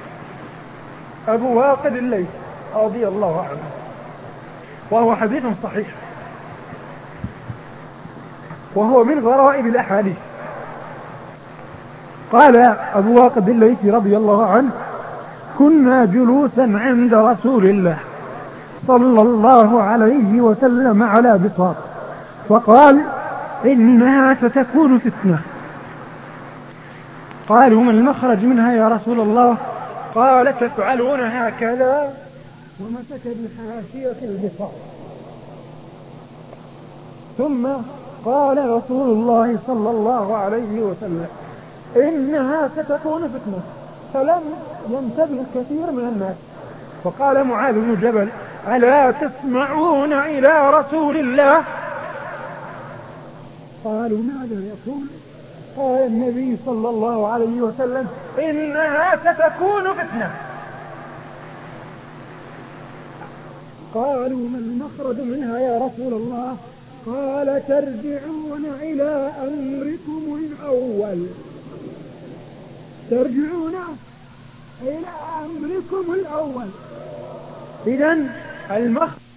أبو واقد الليثي رضي الله عنه، وهو حديث صحيح، وهو من غرائب الأحاديث. قال أبو واقد الليثي رضي الله عنه: كنا جلوسا عند رسول الله صلى الله عليه وسلم على بساط، فقال: إنها ستكون فتنة. قالوا: ما المخرج منها يا رسول الله؟ قال: تفعلون هكذا، ومسك بحاشية البساط. ثم قال رسول الله صلى الله عليه وسلم: إنها ستكون فتنة. فلم ينتبه كثير من الناس، فقال معاذ بن جبل: ألا تسمعون إلى رسول الله؟ قالوا: ماذا يقول؟ قال النبي صلى الله عليه وسلم: إنها ستكون فتنة. قالوا: ما المخرج منها يا رسول الله؟ قال: ترجعون إلى أمركم الأول، ترجعون إلى أمركم الأول. إذن المخرج